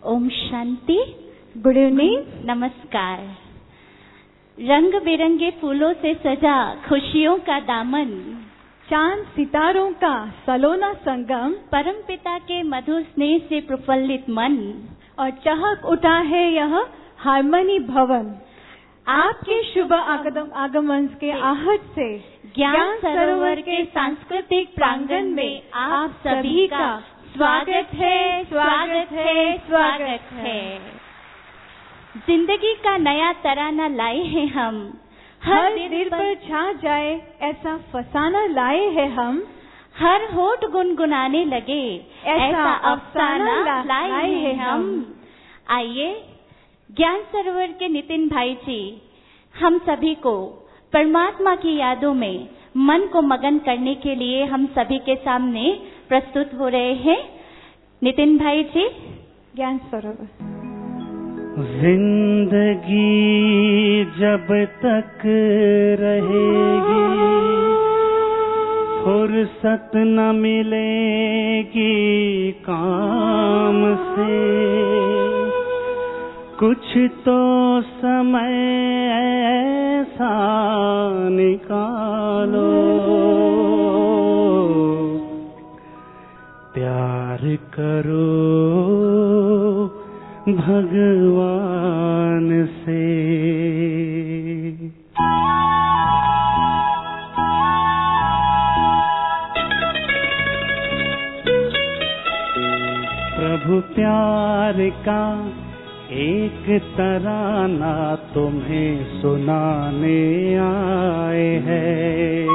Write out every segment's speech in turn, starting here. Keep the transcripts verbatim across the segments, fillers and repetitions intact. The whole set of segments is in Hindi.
ओम शांति। Good evening. नमस्कार। रंग बिरंगे फूलों से सजा खुशियों का दामन, चांद सितारों का सलोना संगम, परम पिता के मधुर स्नेह से प्रफुल्लित मन और चहक उठा है यह हार्मनी भवन। आपके शुभ आगमन के आहट से ज्ञान सरोवर के सांस्कृतिक प्रांगण में आप सभी का स्वागत है, स्वागत है, स्वागत है। जिंदगी का नया तराना लाए हैं हम, हर दिल पर छा जाए ऐसा फसाना लाए हैं हम, हर होठ गुनगुनाने लगे ऐसा अफसाना लाए हैं हम। आइए ज्ञान सरोवर के नितिन भाई जी हम सभी को परमात्मा की यादों में मन को मगन करने के लिए हम सभी के सामने प्रस्तुत हो रहे हैं। नितिन भाई जी। ज्ञान सरोवर। जिंदगी जब तक रहेगी फुर्सत न मिलेगी काम से, कुछ तो समय ऐसा निकालो प्यार करो भगवान से। प्रभु प्यार का एक तराना तुम्हें सुनाने आए हैं।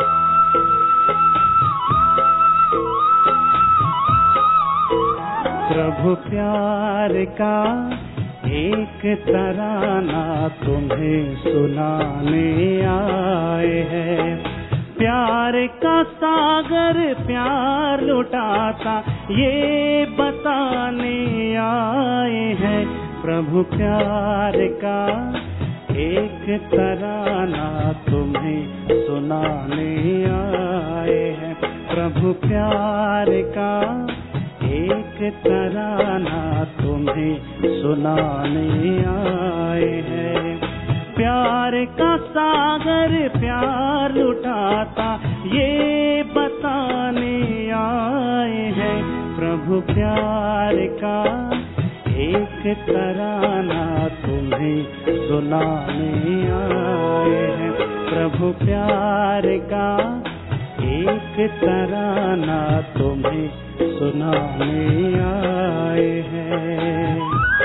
प्रभु प्यार का एक तराना तुम्हें सुनाने आए हैं। प्यार का सागर प्यार लुटाता ये बताने आए हैं। प्रभु प्यार का एक तराना तुम्हें सुनाने आए हैं। प्रभु प्यार का एक तराना तुम्हें सुनाने आए हैं। प्यार का सागर प्यार लुटाता ये बताने आए हैं। प्रभु प्यार का एक तराना तुम्हें सुनाने आए हैं। प्रभु प्यार का एक तराना तुम्हें सुनाने आए हैं।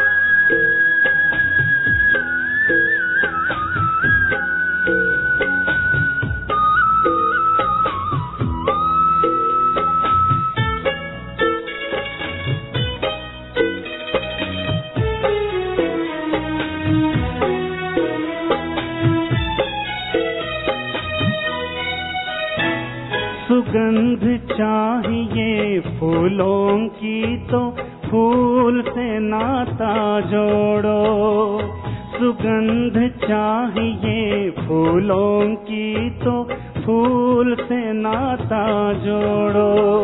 सुगंध चाहिए फूलों की तो फूल से नाता जोड़ो। सुगंध चाहिए फूलों की तो फूल से नाता जोड़ो।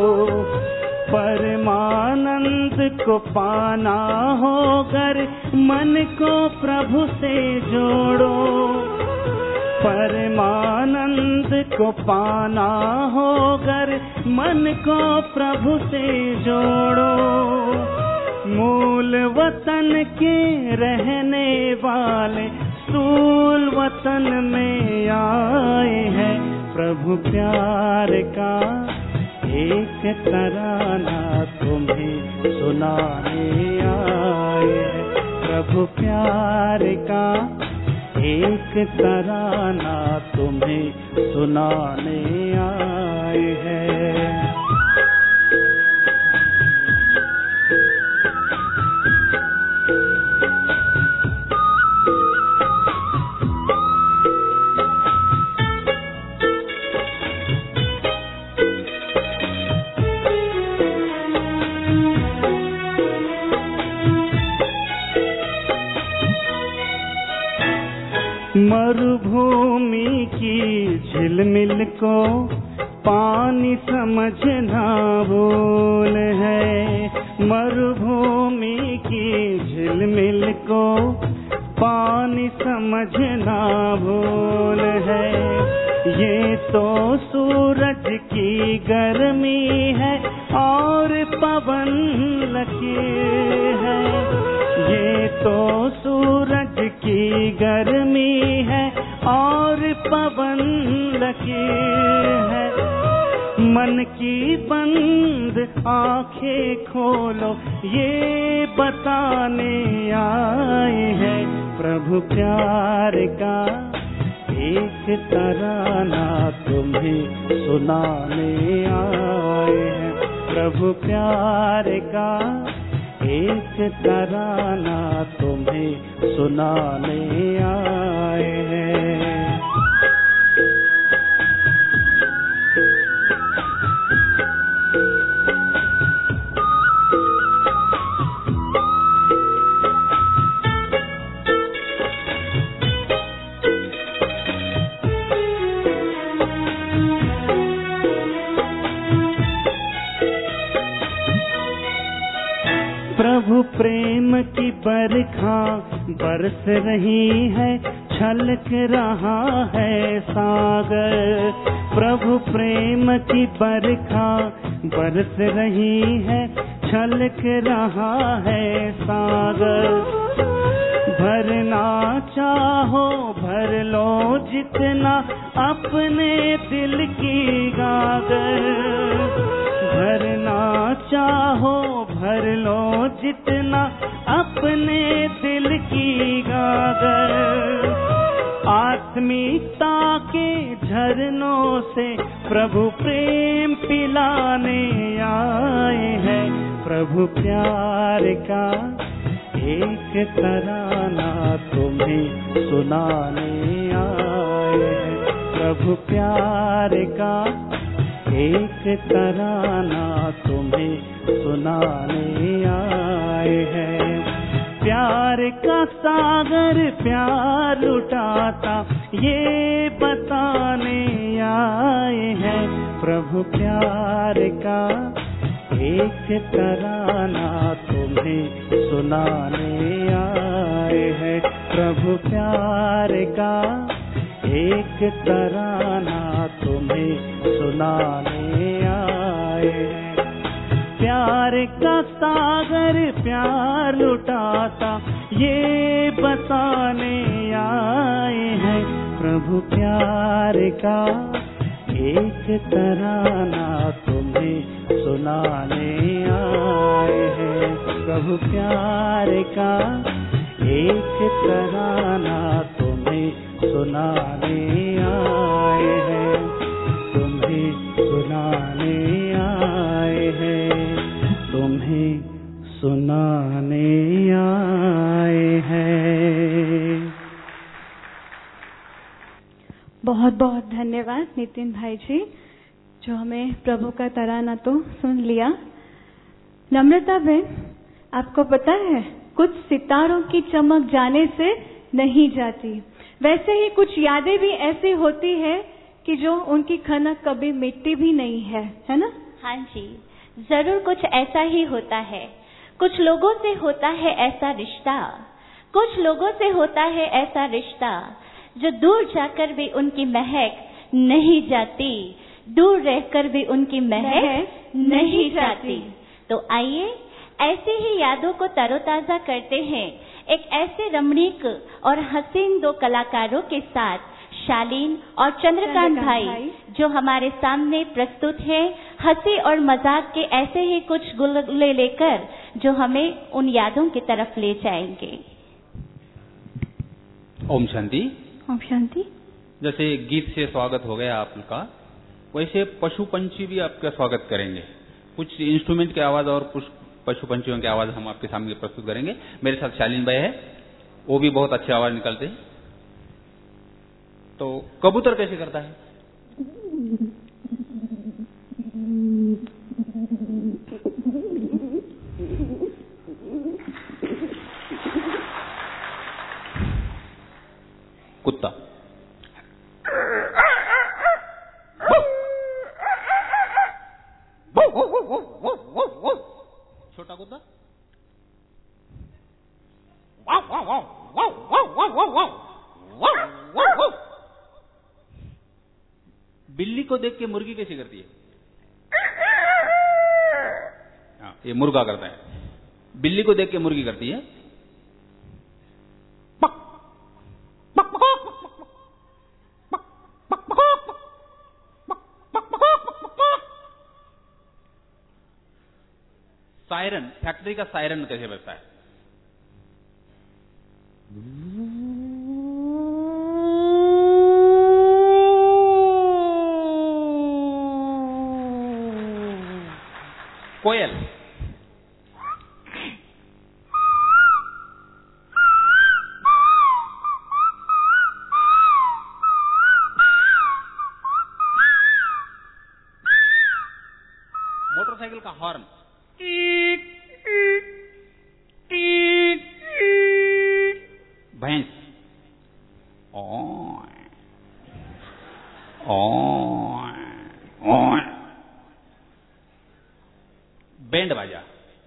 परमानंद को पाना होकर मन को प्रभु से जोड़ो। परमानंद को पाना होकर मन को प्रभु से जोड़ो। मूल वतन के रहने वाले सूल वतन में आए हैं। प्रभु प्यार का एक तराना तुम्हें सुनाने आए हैं। प्रभु प्यार का एक तराना तुम्हें सुनाने आए हैं। मरुभूमि की झिलमिल को पानी समझना भूल है। मरुभूमि की झिलमिल को पानी समझना भूल है। ये तो सूरज की गर्मी है और पवन लकीर है। ये तो सूरज की गर्मी है और पवन लकीर है। मन की बंद आंखें खोलो, ये बताने आए हैं प्रभु प्यार का एक तराना तुम्हें सुनाने आए हैं। प्रभु प्यार का एक तराना तुम्हें सुनाने आए हैं। प्रभु प्रेम की बरखा बरस रही है, छलक रहा है सागर। प्रभु प्रेम की बरखा बरस रही है, छलक रहा है सागर। भरना चाहो भर लो जितना अपने दिल की गागर। भरना चाहो भर लो जितना अपने दिल की गागर। आत्मीयता के झरनों से प्रभु प्रेम पिलाने आए हैं। प्रभु प्यार का एक तराना तुम्हें सुनाने आए हैं। प्रभु प्यार का एक तराना तुम्हें सुनाने आए हैं। प्यार का सागर प्यार लुटाता ये बताने आए हैं। प्रभु प्यार का एक तराना तुम्हें सुनाने आए हैं। प्रभु प्यार का एक तराना तुम्हें सुनाने आए हैं। प्यार का सागर प्यार लुटाता ये बताने आए हैं। प्रभु प्यार का एक तराना तुम्हें सुनाने आए हैं। प्रभु प्यार का एक तराना तुम्हें सुनाने आए हैं। तुम्हें सुनाने आए हैं। तुम्हें सुनाने आए हैं। बहुत बहुत धन्यवाद नितिन भाई जी, जो हमें प्रभु का तराना तो सुन लिया। नम्रता बहन, आपको पता है कुछ सितारों की चमक जाने से नहीं जाती, वैसे ही कुछ यादें भी ऐसी होती है कि जो उनकी खनक कभी मिटती भी नहीं है, है ना? हाँ जी, जरूर कुछ ऐसा ही होता है। कुछ लोगों से होता है ऐसा रिश्ता, कुछ लोगों से होता है ऐसा रिश्ता जो दूर जाकर भी उनकी महक नहीं जाती, दूर रहकर भी उनकी महक नहीं जाती। तो आइए ऐसी ही यादों को तरोताजा करते हैं एक ऐसे रमणीक और हसीन दो कलाकारों के साथ, शालीन और चंद्रकांत भाई, जो हमारे सामने प्रस्तुत हैं हंसी और मजाक के ऐसे ही कुछ गुलगुले लेकर, जो हमें उन यादों की तरफ ले जाएंगे। ओम शांति। ओम शांति। जैसे गीत से स्वागत हो गया आपका, वैसे पशु पंछी भी आपका स्वागत करेंगे। कुछ इंस्ट्रूमेंट की आवाज और कुछ पशु पंछियों की आवाज हम आपके सामने प्रस्तुत करेंगे। मेरे साथ शालीन भाई है, वो भी बहुत अच्छी आवाज निकालते हैं। तो कबूतर कैसे करता है? कुत्ता। छोटा कुत्ता। बिल्ली को देख के मुर्गी कैसे करती है? हाँ, ये मुर्गा करता है। बिल्ली को देख के मुर्गी करती है। सायरन, फैक्ट्री का सायरन कैसे बजता है? कोयल। मोटरसाइकिल का हॉर्न। भैंस। बैंड बाजा।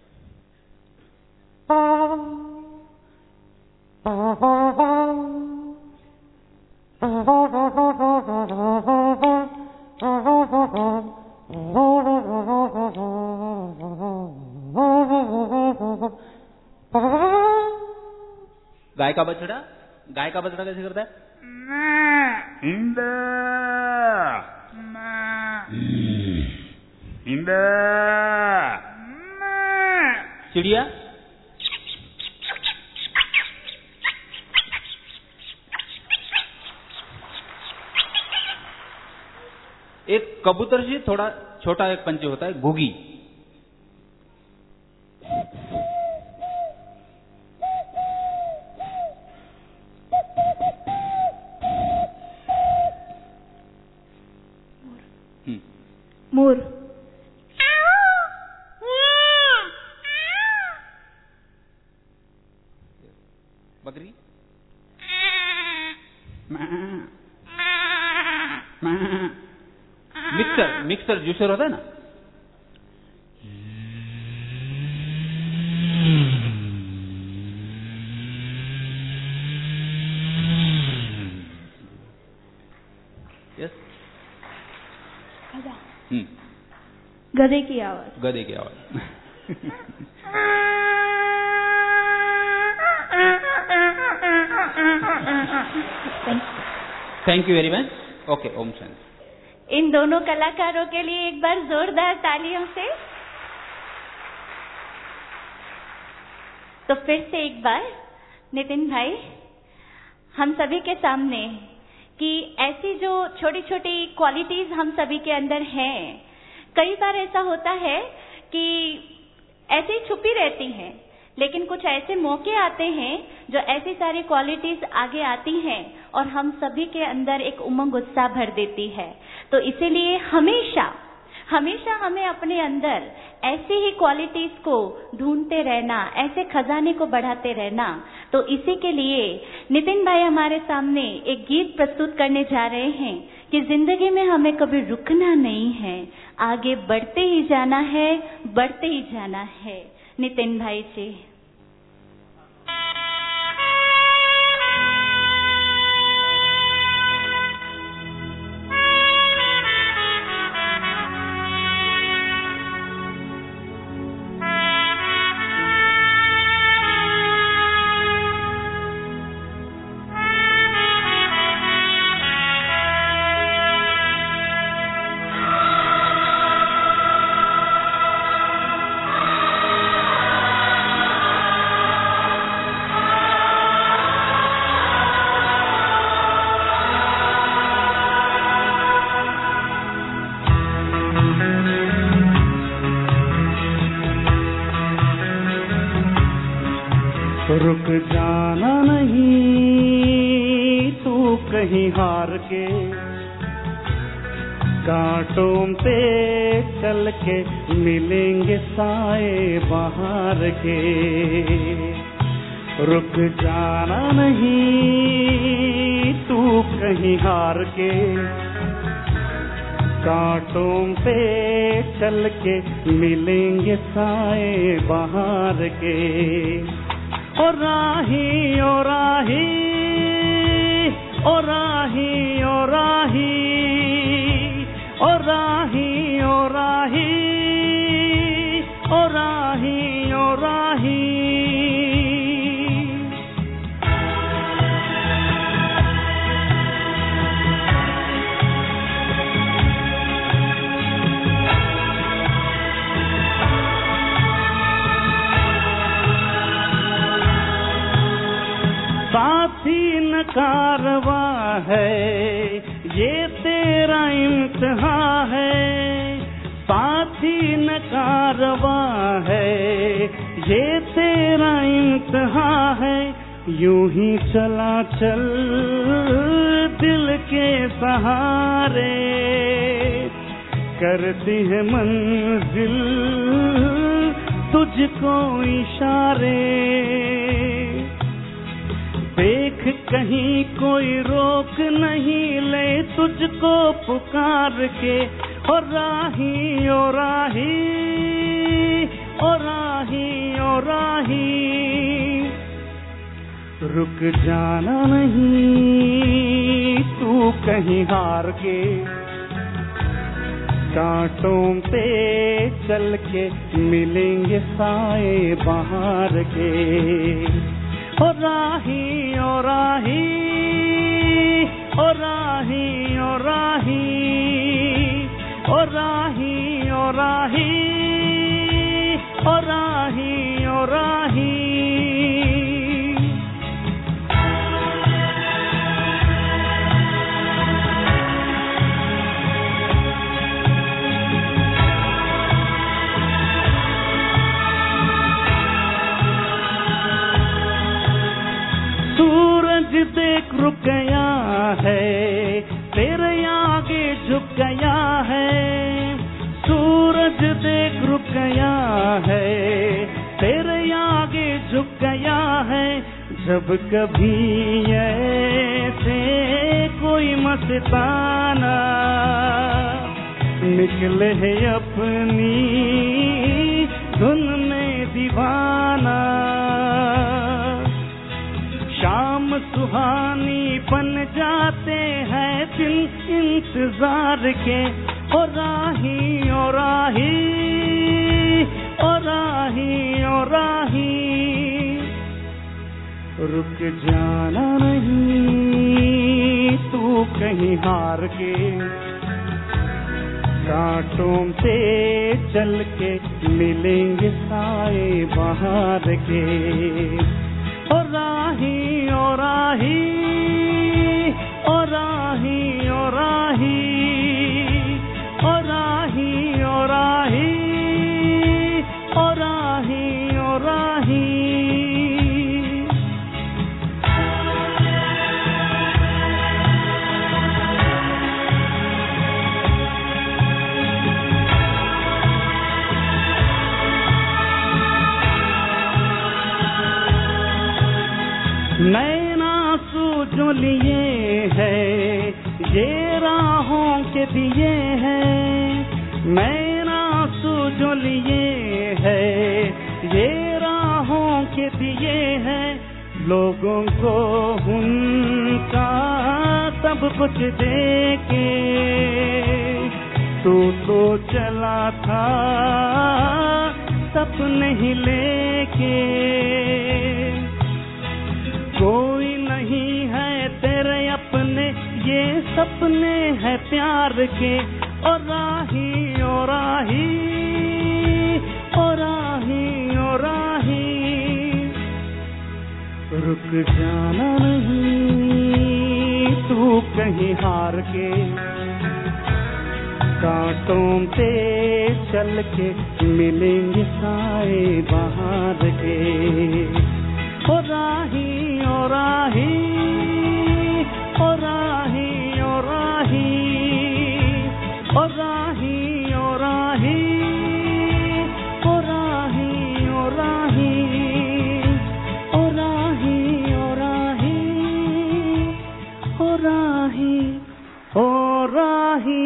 गाय का बछड़ा। गाय का बछड़ा कैसे करता है? इंदा इंदा। चिड़िया। एक कबूतर से थोड़ा छोटा एक पंछी होता है, घुगी। मोर। बकरी। मिक्सर, मिक्सर जूसर होता है ना। यस। हम्म। गधे की आवाज। गधे की आवाज। Thank you very much. Okay, ओम शांति। इन दोनों कलाकारों के लिए एक बार जोरदार तालियों से। तो फिर से एक बार नितिन भाई, हम सभी के सामने कि ऐसी जो छोटी छोटी क्वालिटीज हम सभी के अंदर हैं, कई बार ऐसा होता है कि ऐसे ही छुपी रहती हैं, लेकिन कुछ ऐसे मौके आते हैं जो ऐसी सारी क्वालिटीज आगे आती हैं और हम सभी के अंदर एक उमंग उत्साह भर देती है। तो इसीलिए हमेशा हमेशा हमें अपने अंदर ऐसी ही क्वालिटीज को ढूंढते रहना, ऐसे खजाने को बढ़ाते रहना। तो इसी के लिए नितिन भाई हमारे सामने एक गीत प्रस्तुत करने जा रहे हैं कि जिंदगी में हमें कभी रुकना नहीं है, आगे बढ़ते ही जाना है, बढ़ते ही जाना है। नितिन भाई जी। रुक जाना नहीं तू कहीं हार के, कांटों पे चल के मिलेंगे साए बाहर के। रुक जाना नहीं तू कहीं हार के, कांटों पे चल के मिलेंगे साए बाहर के। ओ राही ओ राही ओ राही ओ राही ओ राही ओ राही ओ राही ओ राही। साथी न कारवा है ये तेरा इम्तिहान है, साथी न कारवा है ये तेरा इम्तिहान है। यूं ही चला चल दिल के सहारे, करती है मंजिल तुझको इशारे। देख कहीं कोई रोक नहीं ले तुझको पुकार के, ओ राही ओ राही ओ राही ओ राही। रुक जाना नहीं तू कहीं हार के, कांटों पे चल के मिलेंगे साए बाहर के। ओ राही ओ राही ओ राही ओ राही ओ राही ओ राही ओ राही ओ राही। सूरज देख रुक गया है तेरे आगे झुक गया है, सूरज देख रुक गया है तेरे आगे झुक गया है। जब कभी ऐसे कोई मस्ताना निकले है अपनी धुन में दीवाना, शाम सुहानी बन जाते हैं दिन इंतजार के। ओ राही ओ राही ओ राही ओ राही। रुक जाना नहीं तू कहीं हार के, कांटों पे चल के मिलेंगे साए बाहर के। ओ राही ओ राही ओ राही ओ राही ओ राही ओ राही ओ राही ओ राही। नैना आंसू जो लिए है ये राहों के दिए हैं, नैना आंसू जो लिए है ये राहों के दिए हैं। लोगों को उनका सब कुछ दे के तू तो चला था सपने ही लेके। कोई नहीं है तेरे अपने ये सपने हैं प्यार के। ओ राही ओ राही ओ राही ओ राही। रुक जाना नहीं तू कहीं हार के, कांटों पे चल के मिलेंगे साए बाहर के। ओ राही ओ राही ओ राही ओ राही ओ राही ओ राही ओ राही ओ राही ओ राही ओ राही ओ राही ओ राही।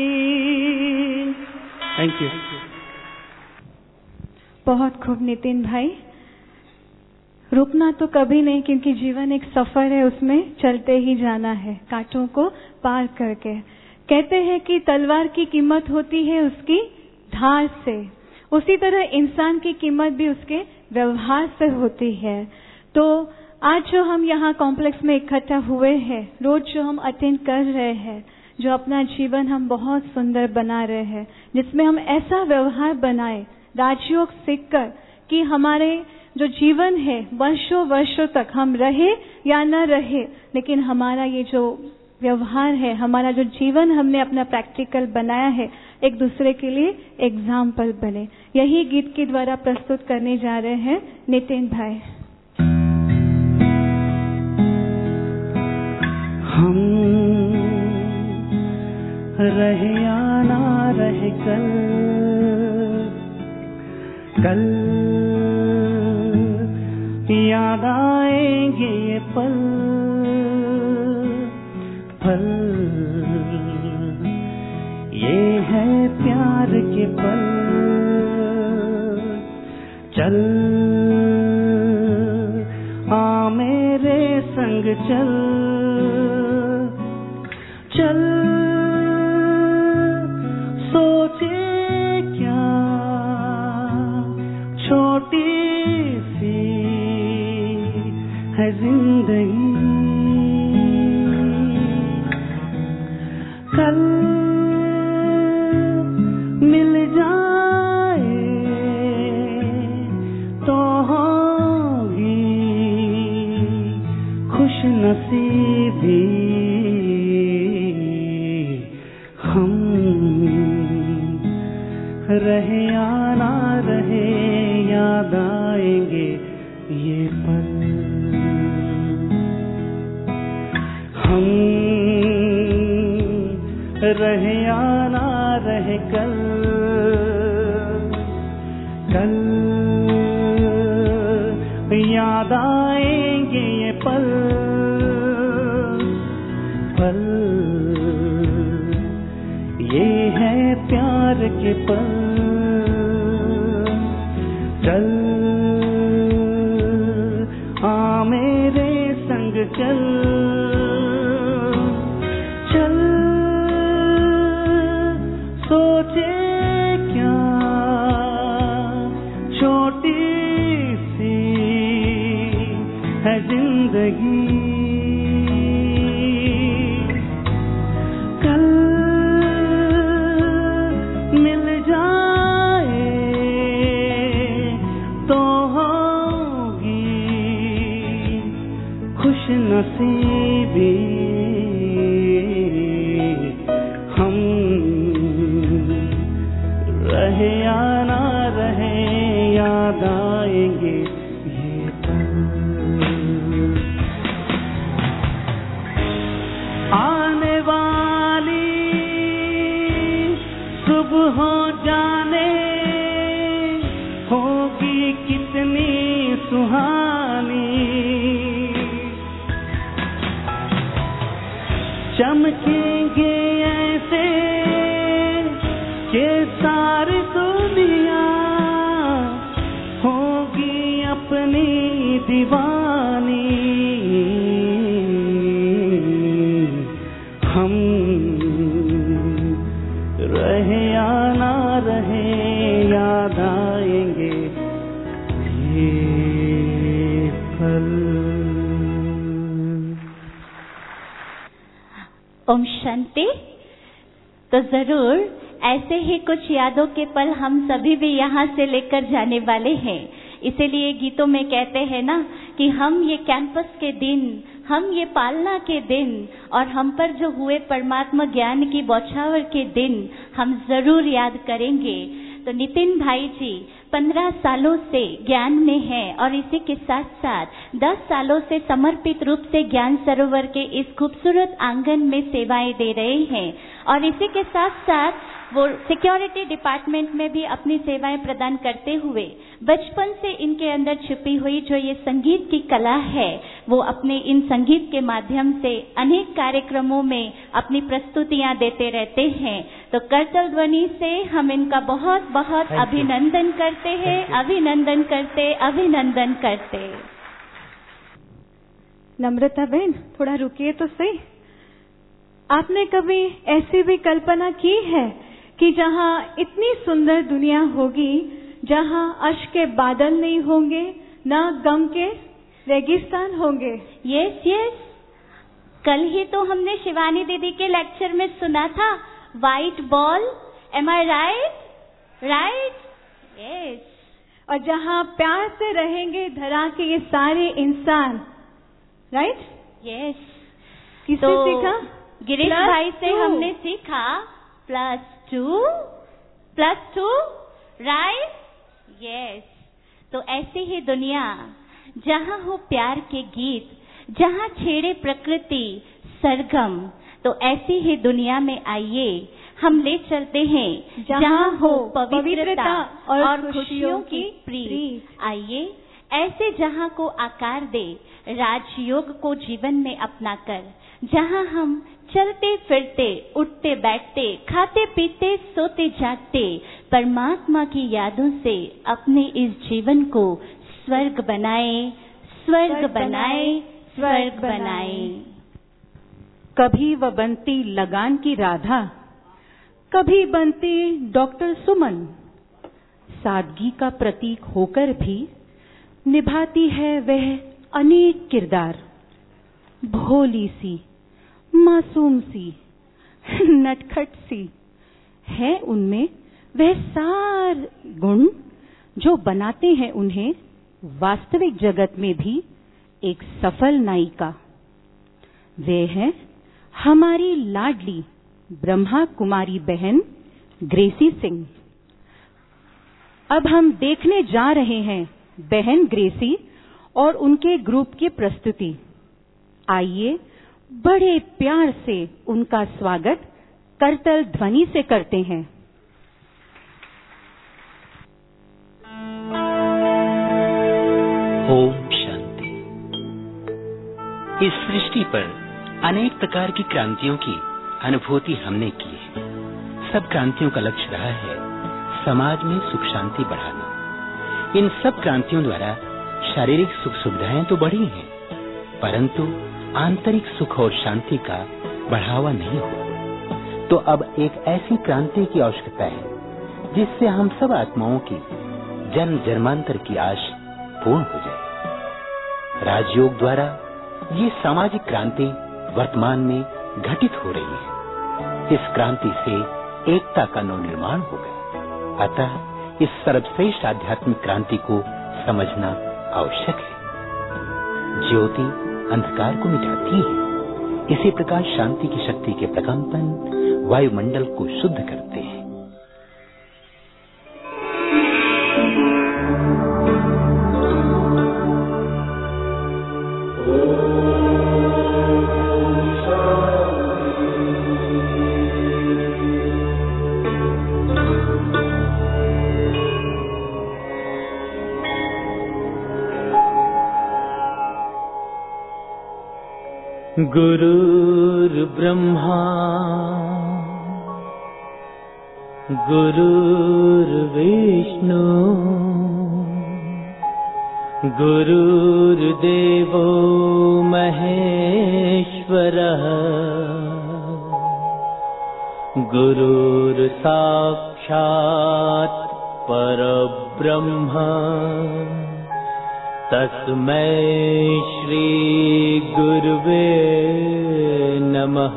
Thank you. बहुत खूब नितिन भाई। रुकना तो कभी नहीं, क्योंकि जीवन एक सफर है, उसमें चलते ही जाना है कांटों को पार करके। कहते हैं कि तलवार की कीमत होती है उसकी धार से, उसी तरह इंसान की कीमत भी उसके व्यवहार से होती है। तो आज जो हम यहाँ कॉम्प्लेक्स में इकट्ठा हुए हैं, रोज जो हम अटेंड कर रहे हैं, जो अपना जीवन हम बहुत सुंदर बना रहे हैं, जिसमें हम ऐसा व्यवहार बनाए राजयोग सीखकर कि हमारे जो जीवन है वर्षों वर्षों तक हम रहे या न रहे, लेकिन हमारा ये जो व्यवहार है, हमारा जो जीवन हमने अपना प्रैक्टिकल बनाया है, एक दूसरे के लिए एग्जाम्पल बने। यही गीत के द्वारा प्रस्तुत करने जा रहे हैं नितिन भाई। हम रहे या ना रहे कल, कल याद आएंगे ये पल, पल ये है प्यार के पल। चल आ मेरे संग चल, चल सोचे क्या छोटी सी है जिंदगी, कल मिल जाए तो होगी खुश नसीबी। हम रहे या ना रहे याद आएंगे ये पल, हम रहे या ना रहे कल, कल याद आएंगे ये पल, पल ये है प्यार के पल। चल आ मेरे संग चल, चल सोचे क्या छोटी सी है जिंदगी, कल मिल जाए तो होगी खुश नसीबी। हम रहे या ना रहे याद आएंगे ये पल, आने वाली सुबह हो जाने होगी कितनी सुहानी, चमकेंगे ऐसे के सारी दुनिया होगी अपनी दीवानी। हम रहे या ना रहे याद आएंगे ये पल। ओम शांति। तो जरूर ऐसे ही कुछ यादों के पल हम सभी भी यहाँ से लेकर जाने वाले हैं। इसीलिए गीतों में कहते हैं ना कि हम ये कैंपस के दिन, हम ये पालना के दिन और हम पर जो हुए परमात्मा ज्ञान की बौछावर के दिन हम जरूर याद करेंगे। तो नितिन भाई जी पंद्रह सालों से ज्ञान में हैं और इसी के साथ साथ दस सालों से समर्पित रूप से ज्ञान सरोवर के इस खूबसूरत आंगन में सेवाएं दे रहे हैं और इसी के साथ साथ वो सिक्योरिटी डिपार्टमेंट में भी अपनी सेवाएं प्रदान करते हुए बचपन से इनके अंदर छिपी हुई जो ये संगीत की कला है, वो अपने इन संगीत के माध्यम से अनेक कार्यक्रमों में अपनी प्रस्तुतियां देते रहते हैं। तो करतल ध्वनि से हम इनका बहुत बहुत अभिनंदन करते हैं, अभिनंदन करते, अभिनंदन करते। नम्रता बहन, थोड़ा रुकिए तो सही। आपने कभी ऐसी भी कल्पना की है कि जहाँ इतनी सुंदर दुनिया होगी, जहाँ अर्श के बादल नहीं होंगे, ना गम के रेगिस्तान होंगे? यस यस, कल ही तो हमने शिवानी दीदी के लेक्चर में सुना था, white ball. Am I right? Right, yes. और जहाँ प्यार से रहेंगे धरा के ये सारे इंसान, राइट? यस। किससे तो सीखा? गिरीश Plus भाई से two. हमने सीखा plus two plus two, right? Yes. तो ऐसी ही दुनिया जहाँ हो प्यार के गीत, जहाँ छेड़े प्रकृति सरगम, तो ऐसी ही दुनिया में आइए हम ले चलते हैं जहाँ हो पवित्रता और, और खुशियों की प्रीत। आइए ऐसे जहाँ को आकार दे राजयोग को जीवन में अपनाकर, जहाँ हम चलते फिरते, उठते बैठते, खाते पीते, सोते जागते परमात्मा की यादों से अपने इस जीवन को स्वर्ग बनाए, स्वर्ग बनाए, स्वर्ग बनाए। कभी वह बनती लगान की राधा, कभी बनती डॉक्टर सुमन, सादगी का प्रतीक होकर भी निभाती है वह अनेक किरदार। भोली सी, मासूम सी, नटखट सी, है उनमें वह सारे गुण जो बनाते हैं उन्हें वास्तविक जगत में भी एक सफल नायिका। वे हैं हमारी लाडली ब्रह्मा कुमारी बहन ग्रेसी सिंह। अब हम देखने जा रहे हैं बहन ग्रेसी और उनके ग्रुप की प्रस्तुति। आइए बड़े प्यार से उनका स्वागत करतल ध्वनि से करते हैं। ओम शांति। इस सृष्टि पर अनेक प्रकार की क्रांतियों की अनुभूति हमने की है। सब क्रांतियों का लक्ष्य रहा है समाज में सुख शांति बढ़ाना। इन सब क्रांतियों द्वारा शारीरिक सुख सुविधाएं तो बढ़ी हैं, परंतु आंतरिक सुख और शांति का बढ़ावा नहीं हुआ। तो अब एक ऐसी क्रांति की आवश्यकता है जिससे हम सब आत्माओं की जन्म जन्मांतर की आश पूर्ण हो जाए। राजयोग द्वारा ये सामाजिक क्रांति वर्तमान में घटित हो रही है। इस क्रांति से एकता का नवनिर्माण हो गया। अतः इस सर्वश्रेष्ठ आध्यात्मिक क्रांति को समझना आवश्यक है। ज्योति अंधकार को मिटाती है, इसी प्रकार शांति की शक्ति के प्रकंपन वायुमंडल को शुद्ध करते हैं। गुरुर्ब्रह्मा गुरुर्विष्णु गुरुर्देवो महेश्वरः गुरुर्साक्षात् परब्रह्म तस्मै श्री गुरुवे नमः।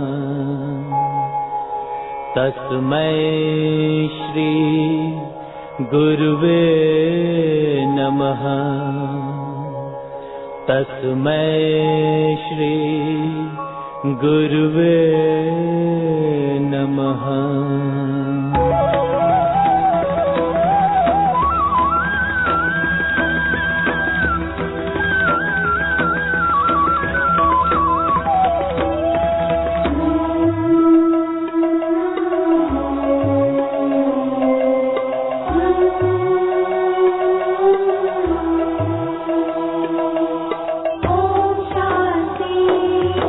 तस्मै श्री गुरुवे नमः। तस्मै श्री गुरुवे नमः।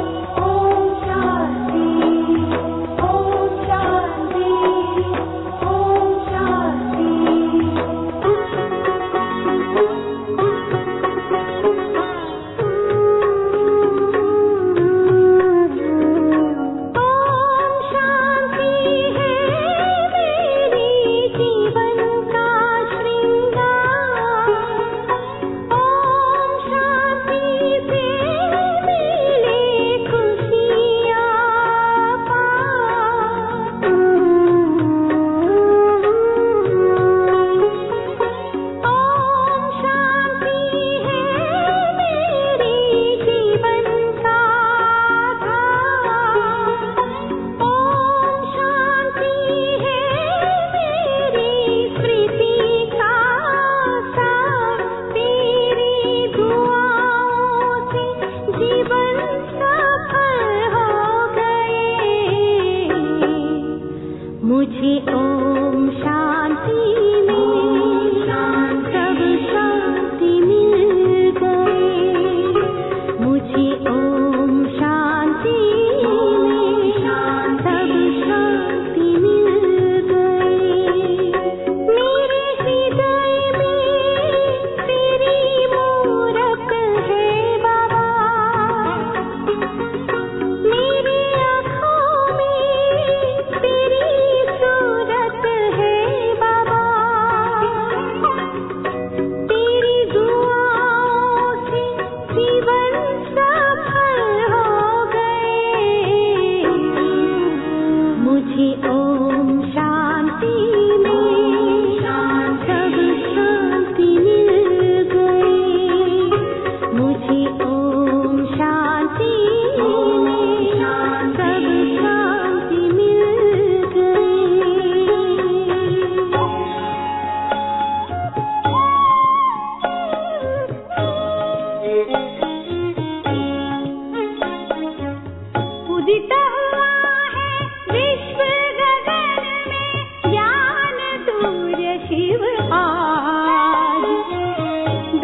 ओम शांति, ओम शांति, ओम शांति।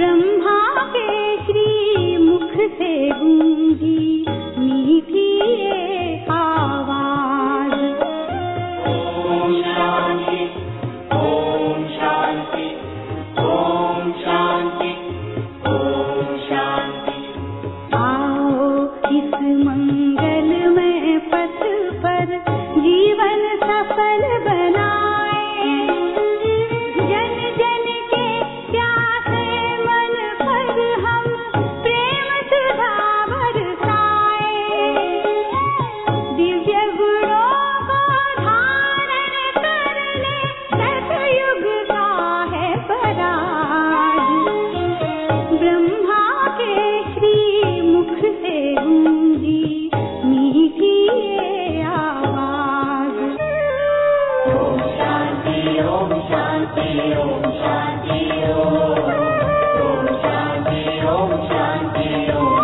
ब्रह्मा के श्री मुख से गूंजी मीठी ये आवाज। ओम शांति, ओम शांति, ओम शांति, ओम शांति। आओ इस मंगलमय पथ पर जीवन सफल बनाए, जन जन के प्यासे मन पर हम प्रेम सुधा बरसाए। दिव्य गुणों को धारण कर ले, सतयुग का है पराग। ब्रह्मा के श्री मुख से गूंजी मीठी ये आवाज। ओम शांति, ओम शांति, ओम शांति, ओम ओम शांति, ओम शांति, ओम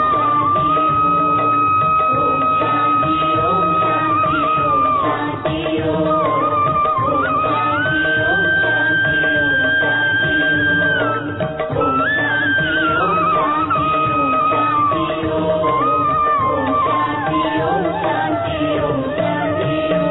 शांति, ओम शांति, ओम शांति, ओम शांति, ओम शांति, ओम शांति, ओम शांति, ओम शांति, ओम शांति, ओम शांति, ओम शांति, ओम शांति, ओम शांति, ओम।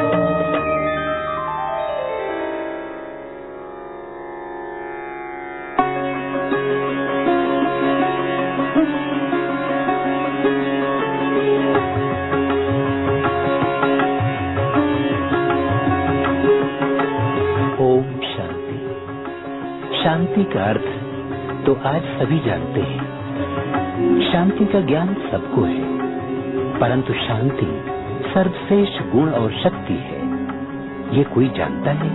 ओम शांति। शांति का अर्थ तो आज सभी जानते हैं। शांति का ज्ञान सबको है, परंतु शांति सर्वश्रेष्ठ गुण और शक्ति है, ये कोई जानता है?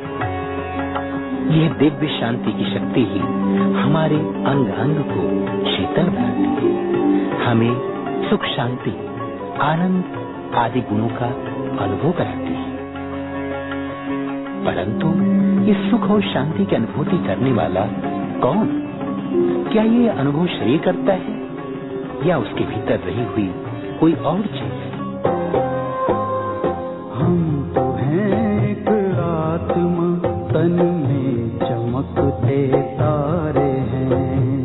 यह दिव्य शांति की शक्ति ही हमारे अंग अंग को शीतल बनाती है, हमें सुख शांति आनंद आदि गुणों का अनुभव कराती है। परंतु इस सुख और शांति की अनुभूति करने वाला कौन? क्या ये अनुभव शरीर करता है या उसके भीतर रही हुई कोई और चीज? हम तो हैं एक आत्मा, तन में चमकते तारे हैं।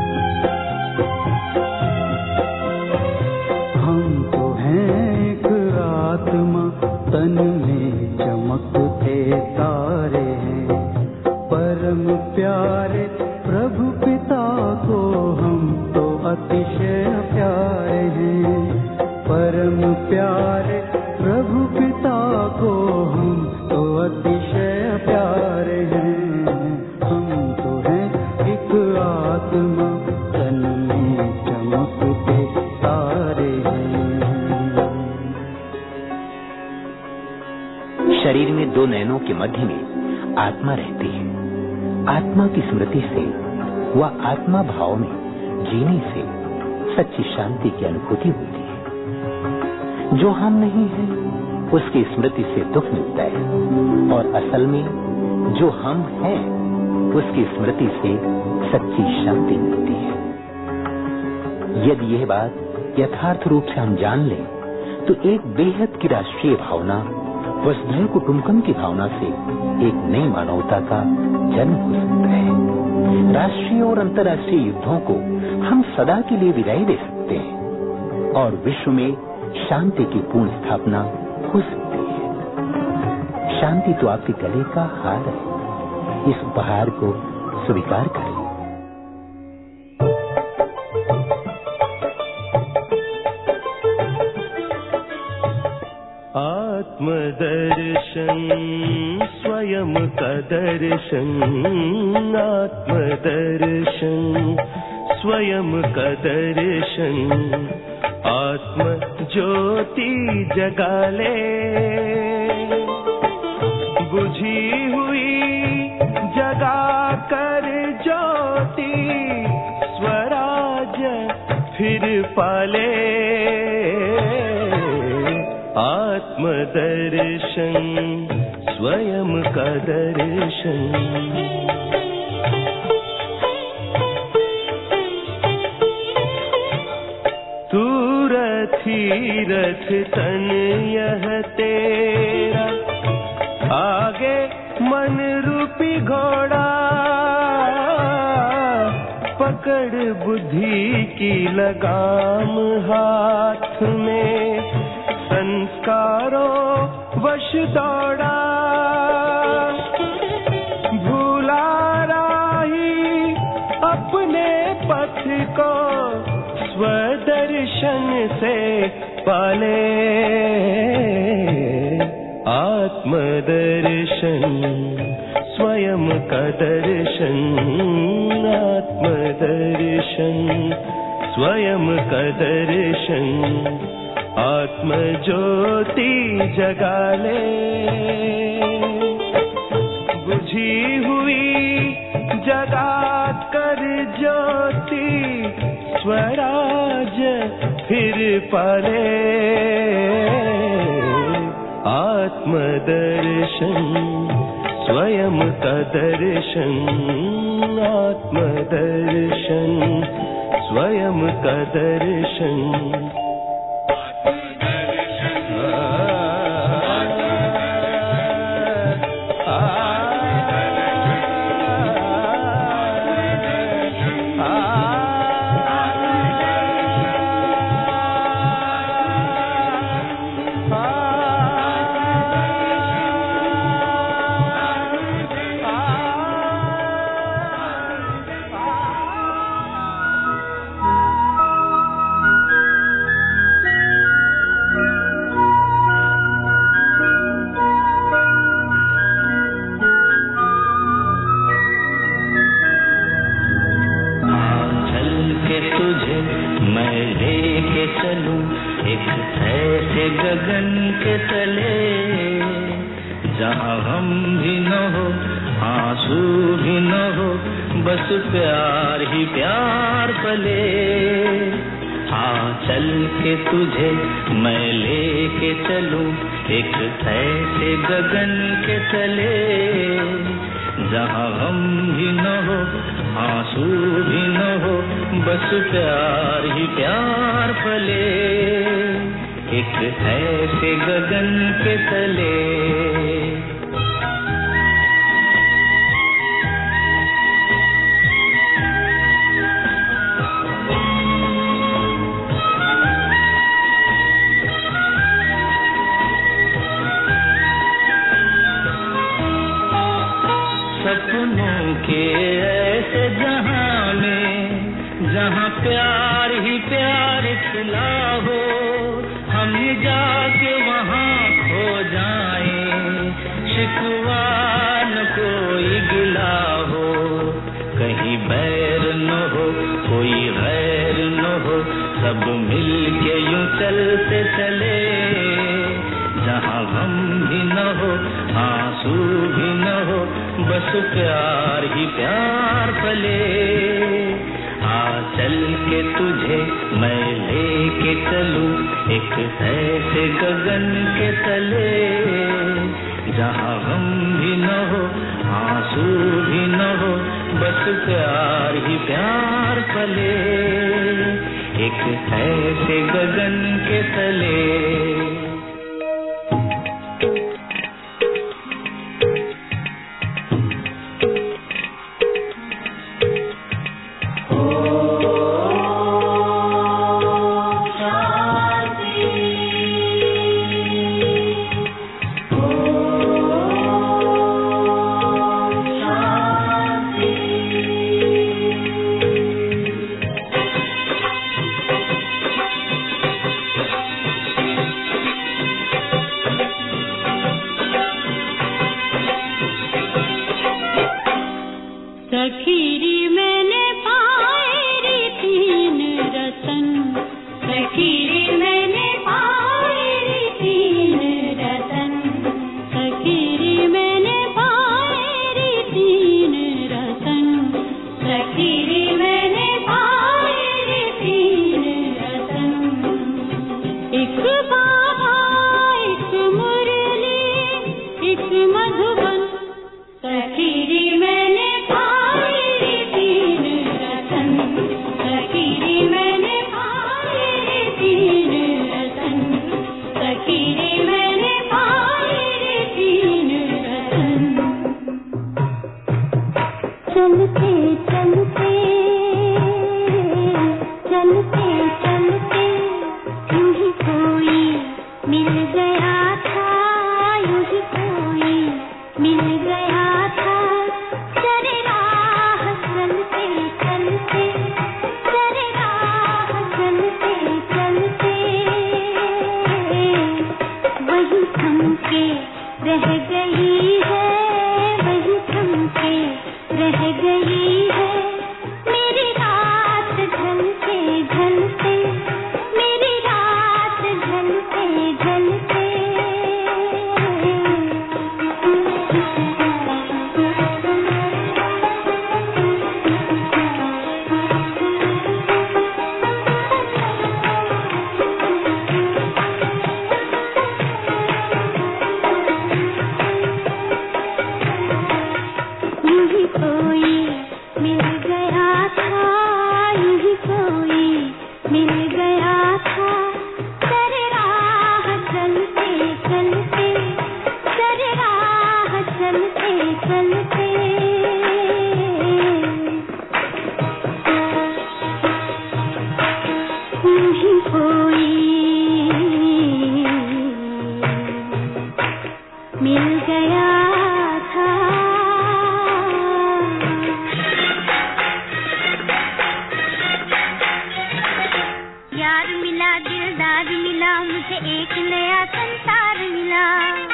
हम तो हैं एक आत्मा, तन में चमकते तारे हैं। परम प्यारे प्रभु पिता को हम तो अतिशय प्यारे हैं। परम प्यारे प्रभु पिता को हम तो अतिशय प्यारे हैं। हम तो हैं एक आत्मा, तन में चमकते तारे हैं। शरीर में दो नयनों के मध्य में आत्मा रहती है। आत्मा की स्मृति से व आत्मा भाव में जीने से सच्ची शांति की अनुभूति होती है। जो हम नहीं है उसकी स्मृति से दुख मिलता है, और असल में जो हम हैं उसकी स्मृति से सच्ची शांति मिलती है। यदि यह बात यथार्थ रूप से हम जान लें तो एक बेहद की राष्ट्रीय भावना, वसुधैव कुटुंबकम की भावना से एक नई मानवता का जन्म हो सकता है। राष्ट्रीय और अंतर्राष्ट्रीय युद्धों को हम सदा के लिए विदाई दे सकते हैं और विश्व में शांति की पूर्ण स्थापना हो सकती है। शांति तो आपके गले का हार है। इस उपहार को स्वीकार करें। आत्मदर्शन स्वयं का दर्शन, आत्मदर्शन स्वयं का दर्शन, आत्म ज्योति जगा ले, बुझी हुई जगा कर ज्योति स्वराज फिर पाले। आत्मदर्शन स्वयं का दर्शन। तू रथी रथ तन यह तेरा, आगे मन रूपी घोड़ा, पकड़ बुद्धि की लगाम हाथ में, संस्कारों वश दौड़ा भूला राही अपने पथ को, स्वदर्शन से पाले आत्मदर्शन, स्वयं का दर्शन, आत्मदर्शन, स्वयं का दर्शन, आत्म ज्योति जगा ले। बुझी हुई जगात कर ज्योति, स्वराज फिर पाले आत्मदर्शन, स्वयं का दर्शन, आत्मदर्शन, स्वयं का दर्शन। गगन के तले, जहाँ गम भी न हो आंसू भी न हो, बस प्यार ही प्यार पले। हाँ चल के तुझे मैं लेके चलूं एक ऐसे गगन के तले, जहाँ गम भी न हो आंसू भी न हो, बस प्यार ही प्यार पले। एक ऐसे गगन के तले। सपनों के ऐसे जहां में, जहां प्यार ही प्यार खिला हो, हम जाके वहाँ खो जाएं, शिकवा न कोई गिला हो, कहीं बैर न हो कोई गैर न हो, सब मिल के यूं चलते चले, जहाँ गम भी न हो आंसू भी न हो, बस प्यार ही प्यार पले। आ चल के तुझे मैं लेके चलूं एक ऐसे गगन के तले, जहाँ गम भी न हो आंसू भी न हो, बस प्यार ही प्यार पले। एक ऐसे गगन के तले। मिल गया था सर राह चलते चलते, सर राह चलते चलते। नहीं कोई मिल गया था। यार मिला, दिलदार मिला, मुझे एक नया संसार मिला।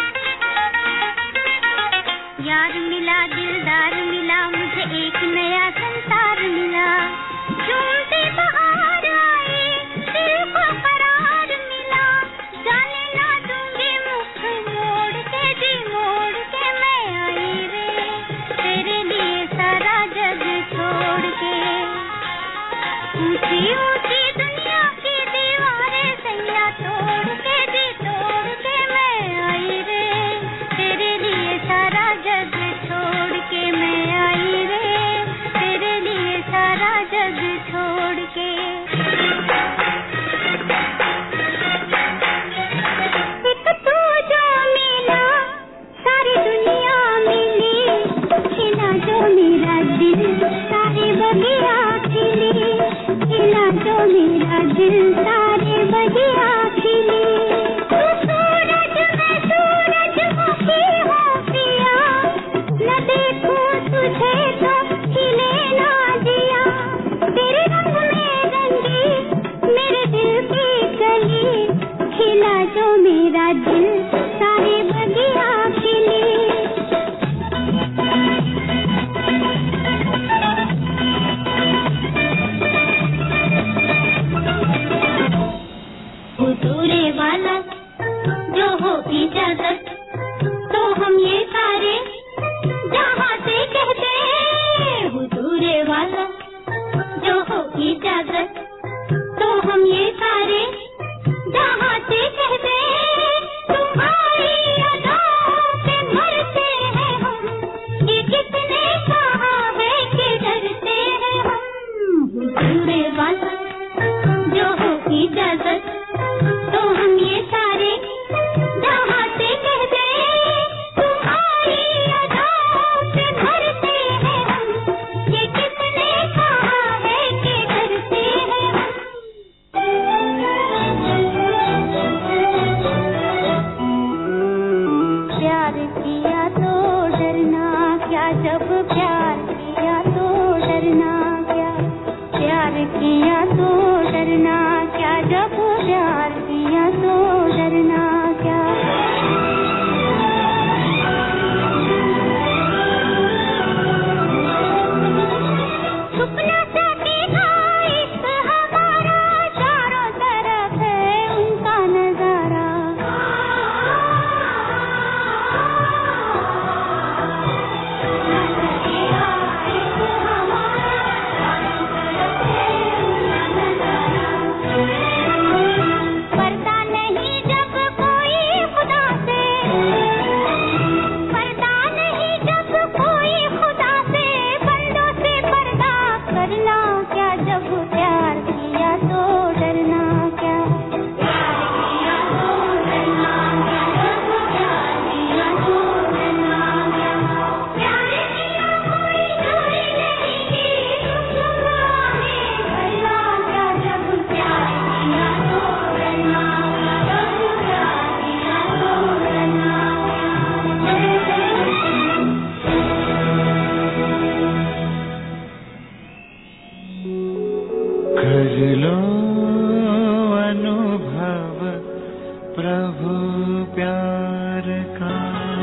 यार मिला, दिलदार मिला, मुझे एक नया संसार मिला। झूमते बहार आए, दिल को करार मिला। जाने ना दूंगी मुख मोड़ के, जी मोड़ के मैं आई रे, तेरे लिए सारा जग छोड़ के। ऊंची ऊंची दुनिया की दीवारें सैया तोड़ के, जी तोड़ के मैं आई रे, तेरे लिए सारा जग छोड़ के मैं आई रे, तेरे लिए सारा जग छोड़ के। एक तू जो मिला, सारी दुनिया मिली, खिला जो मेरा दिल, सारे बगिया खिली, खिला जो मेरा दिल, सारे बगिया खिली। तू सूरज मैं सूरज मुखी हूँ पिया, न देखूं तुझे तो खिले ना दिया। तेरे रंग में रंगी मेरे दिल की गली, खिला जो मेरा दिल, सारे बगिया खिली। हुजूरे वाला जो हो इजाजत, तो हम ये सारे जहाँ से कहते हैं। हुजूरे वाला जो हो इजाजत, तो हम ये सारे जहाँ से कहते हैं। तुम्हारी अदाओं से मरते हैं हम, ये किसने कहा है कि डरते हैं हम। हुजूरे वाला जो हो इजाजत, तो हम ये सारे जहाँ से कहते हैं। तुम्हारी अदाओं से मरते हैं हम, ये किसने कहा है कि डरते हैं हम। प्यार किया तो डरना क्या, जब प्यार किया तो डरना क्या। प्यार किया तो डरना क्या, जब प्यार किया तो डरना क्या। सपना सा देखा इश्क हमारा, चारों तरफ है उनका नजारा। पर्दा नहीं जब कोई खुदा से, पर्दा नहीं जब कोई खुदा से, बंदों से पर्दा करना क्या, जब प्यार किया तो डरना क्या। प्यार किया तो डरना क्या, जब प्यार किया तो डरना क्या। प्यार किया कोई चोरी नहीं की, तुम राहें भरना क्या, जब प्यार किया तो डरना क्या, जब प्यार किया तो डरना कर लो अनुभव प्रभु प्यार का,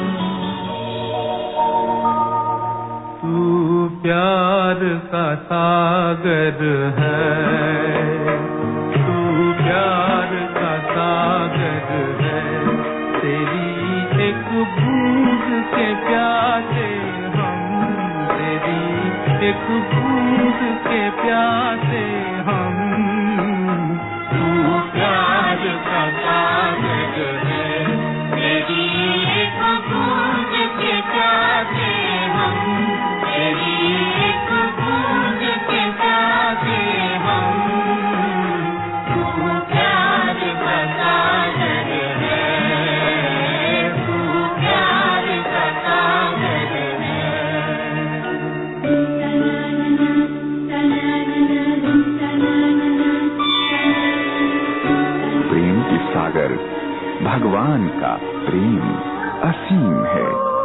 तू प्यार का सागर है, तू प्यार का सागर है। तेरी एक बूंद के प्यासे हम, तेरी एक बूंद के प्यासे हम। तू प्यार का सागर है, तेरी एक बूंद के प्यासे हम, तेरी एक बूंद के प्यासे हम। भगवान का प्रेम असीम है।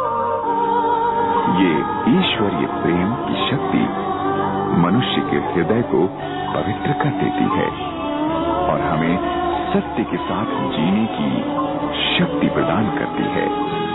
ये ईश्वरीय प्रेम की शक्ति मनुष्य के हृदय को पवित्र कर देती है और हमें सत्य के साथ जीने की शक्ति प्रदान करती है।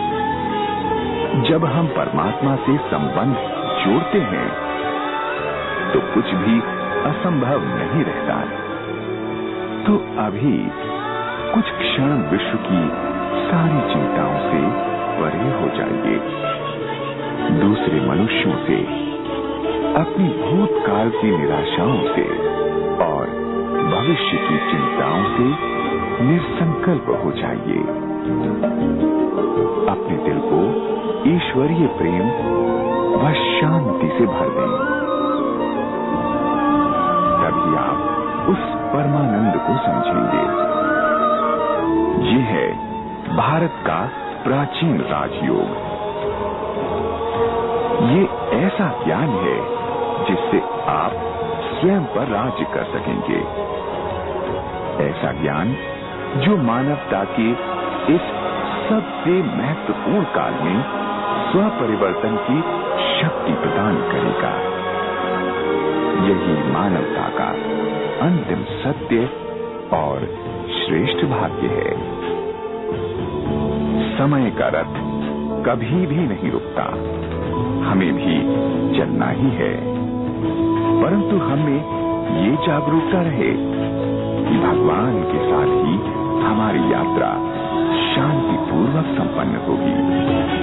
जब हम परमात्मा से संबंध जोड़ते हैं तो कुछ भी असंभव नहीं रहता। तो अभी कुछ क्षण विश्व की सारी चिंताओं से परे हो जाइए। दूसरे मनुष्यों से, अपनी भूतकाल की निराशाओं से और भविष्य की चिंताओं से निसंकल्प हो जाइए। अपने दिल को ईश्वरीय प्रेम व शांति से भर दें। तभी आप उस परमानंद को समझेंगे। ये है भारत का प्राचीन राजयोग। ये ऐसा ज्ञान है जिससे आप स्वयं पर राज्य कर सकेंगे। ऐसा ज्ञान जो मानवता के इस सबसे महत्वपूर्ण काल में स्वपरिवर्तन की शक्ति प्रदान करेगा। यही मानवता का अंतिम सत्य और श्रेष्ठ भाग्य है। समय का रथ कभी भी नहीं रुकता। हमें भी चलना ही है, परंतु हमें ये जागरूकता रहे कि भगवान के साथ ही हमारी यात्रा शांतिपूर्वक संपन्न होगी।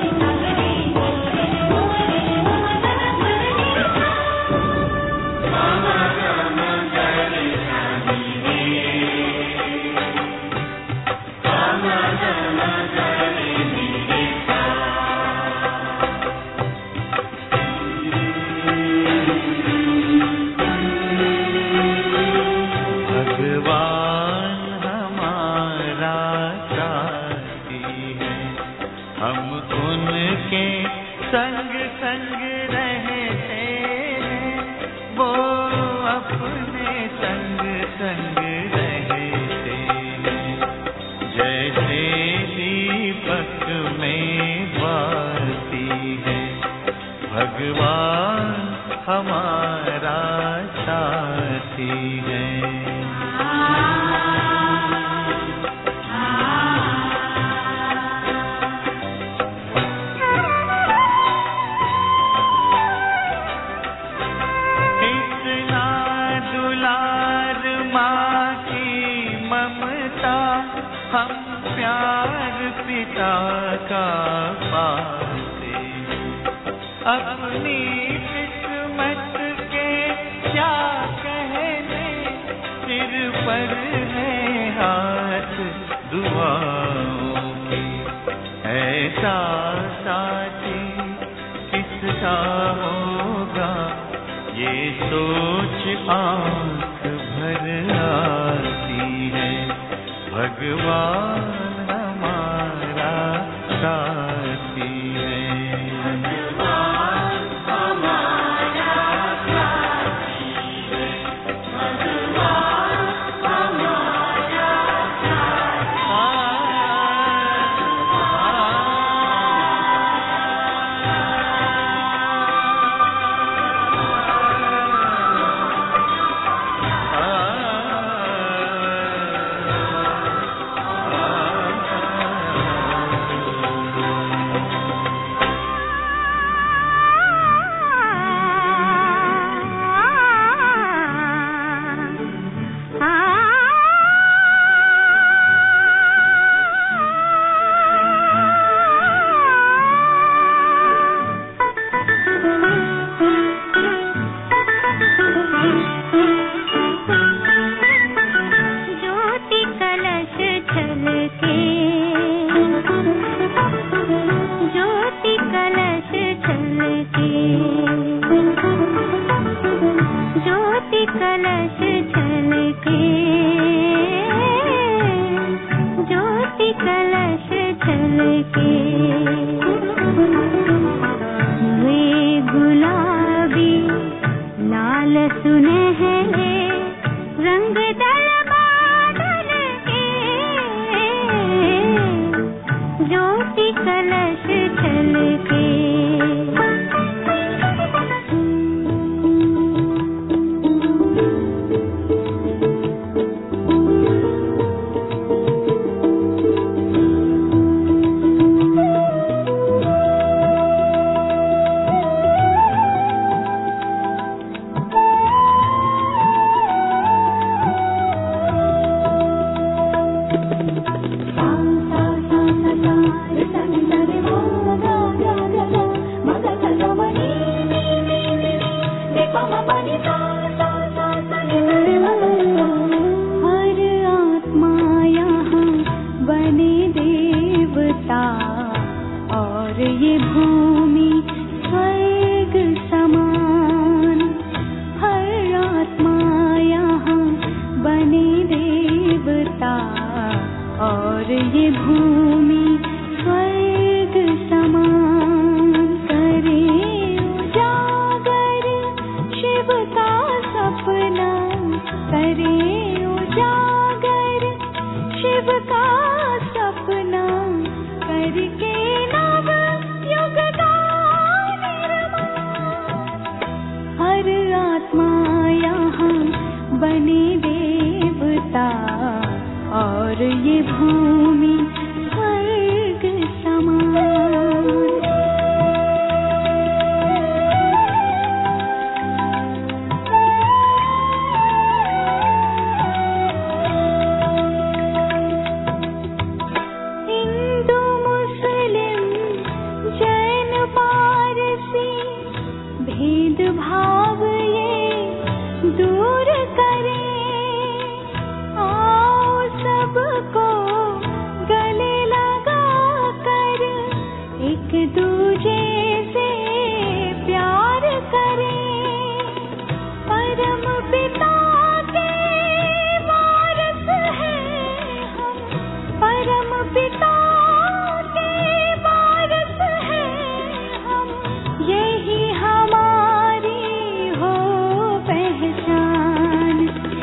रंग दल बादल के और ये भूमि स्वर्ग समान करे उजागर शिव का सपना, करे उजागर शिव का सपना, करके नव युग का निर्माण। हर आत्मा यहाँ बने देवता और ये भूमि स्वर्ग समान। हिंदू मुस्लिम जैन पारसी भेदभाव ये दूर करें, सबको गले लगा कर एक दूजे से प्यार करें। परम पिता के वारिस हैं हम, परम पिता के वारिस हैं हम, यही हमारी हो पहचान।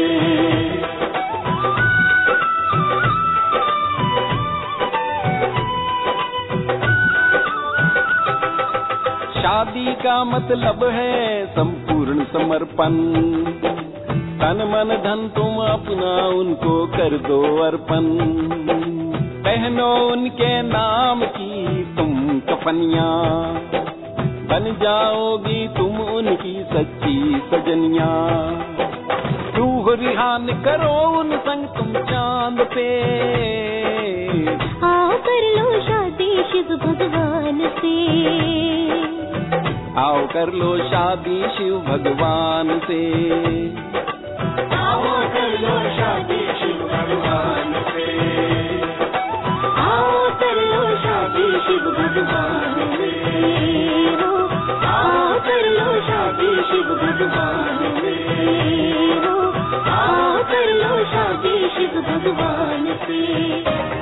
शादी का मतलब है संपूर्ण समर्पण, तन मन धन तुम अपना उनको कर दो अर्पण, पहनो उनके नाम की तुम कफनियाँ, बन जाओगी तुम उनकी सच्ची सजनियाँ, रूह रिहान करो उन संग तुम चांद पे, आओ कर लो शादी शिव भगवान से, आओ कर लो शादी शिव भगवान से, आओ कर लो शादी शिव भगवान से, आओ कर लो शादी शिव भगवान से, आओ कर लो शादी शिव भगवान से, आओ कर लो शादी शिव भगवान से।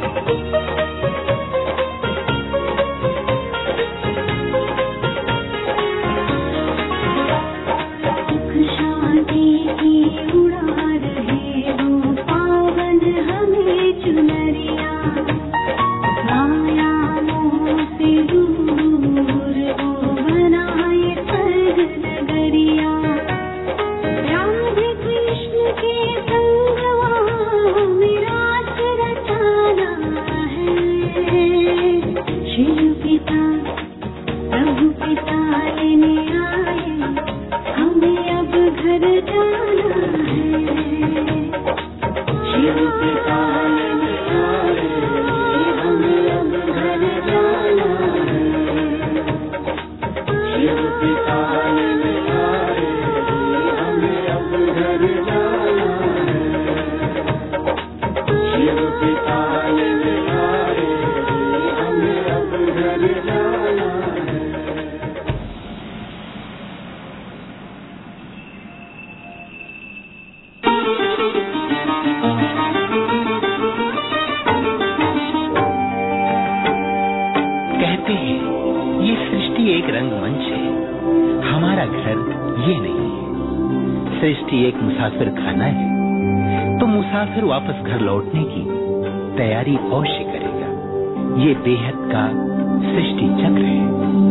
एक मुसाफिर खाना है तो मुसाफिर वापस घर लौटने की तैयारी अवश्य करेगा। ये बेहद का सृष्टि चक्र है।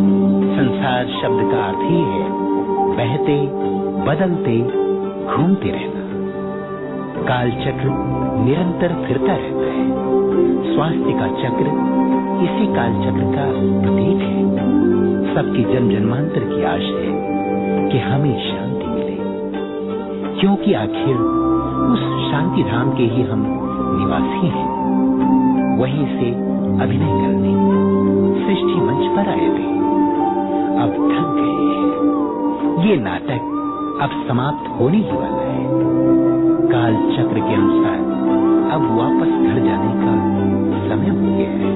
संसार शब्द का अर्थ ही है बहते, बदलते, घूमते रहना। काल चक्र निरंतर फिरता रहता है। स्वास्थ्य का चक्र इसी काल चक्र का प्रतीक है। सबकी जन्म जन्मांतर की आश है कि हमें शांति मिले, क्योंकि आखिर उस शांति धाम के ही हम निवासी हैं। वहीं से अभिनय करने सृष्टि मंच पर आए थे, अब थक गए हैं। ये नाटक अब समाप्त होने ही वाला है। काल चक्र के अनुसार अब वापस घर जाने का समय हो गया है।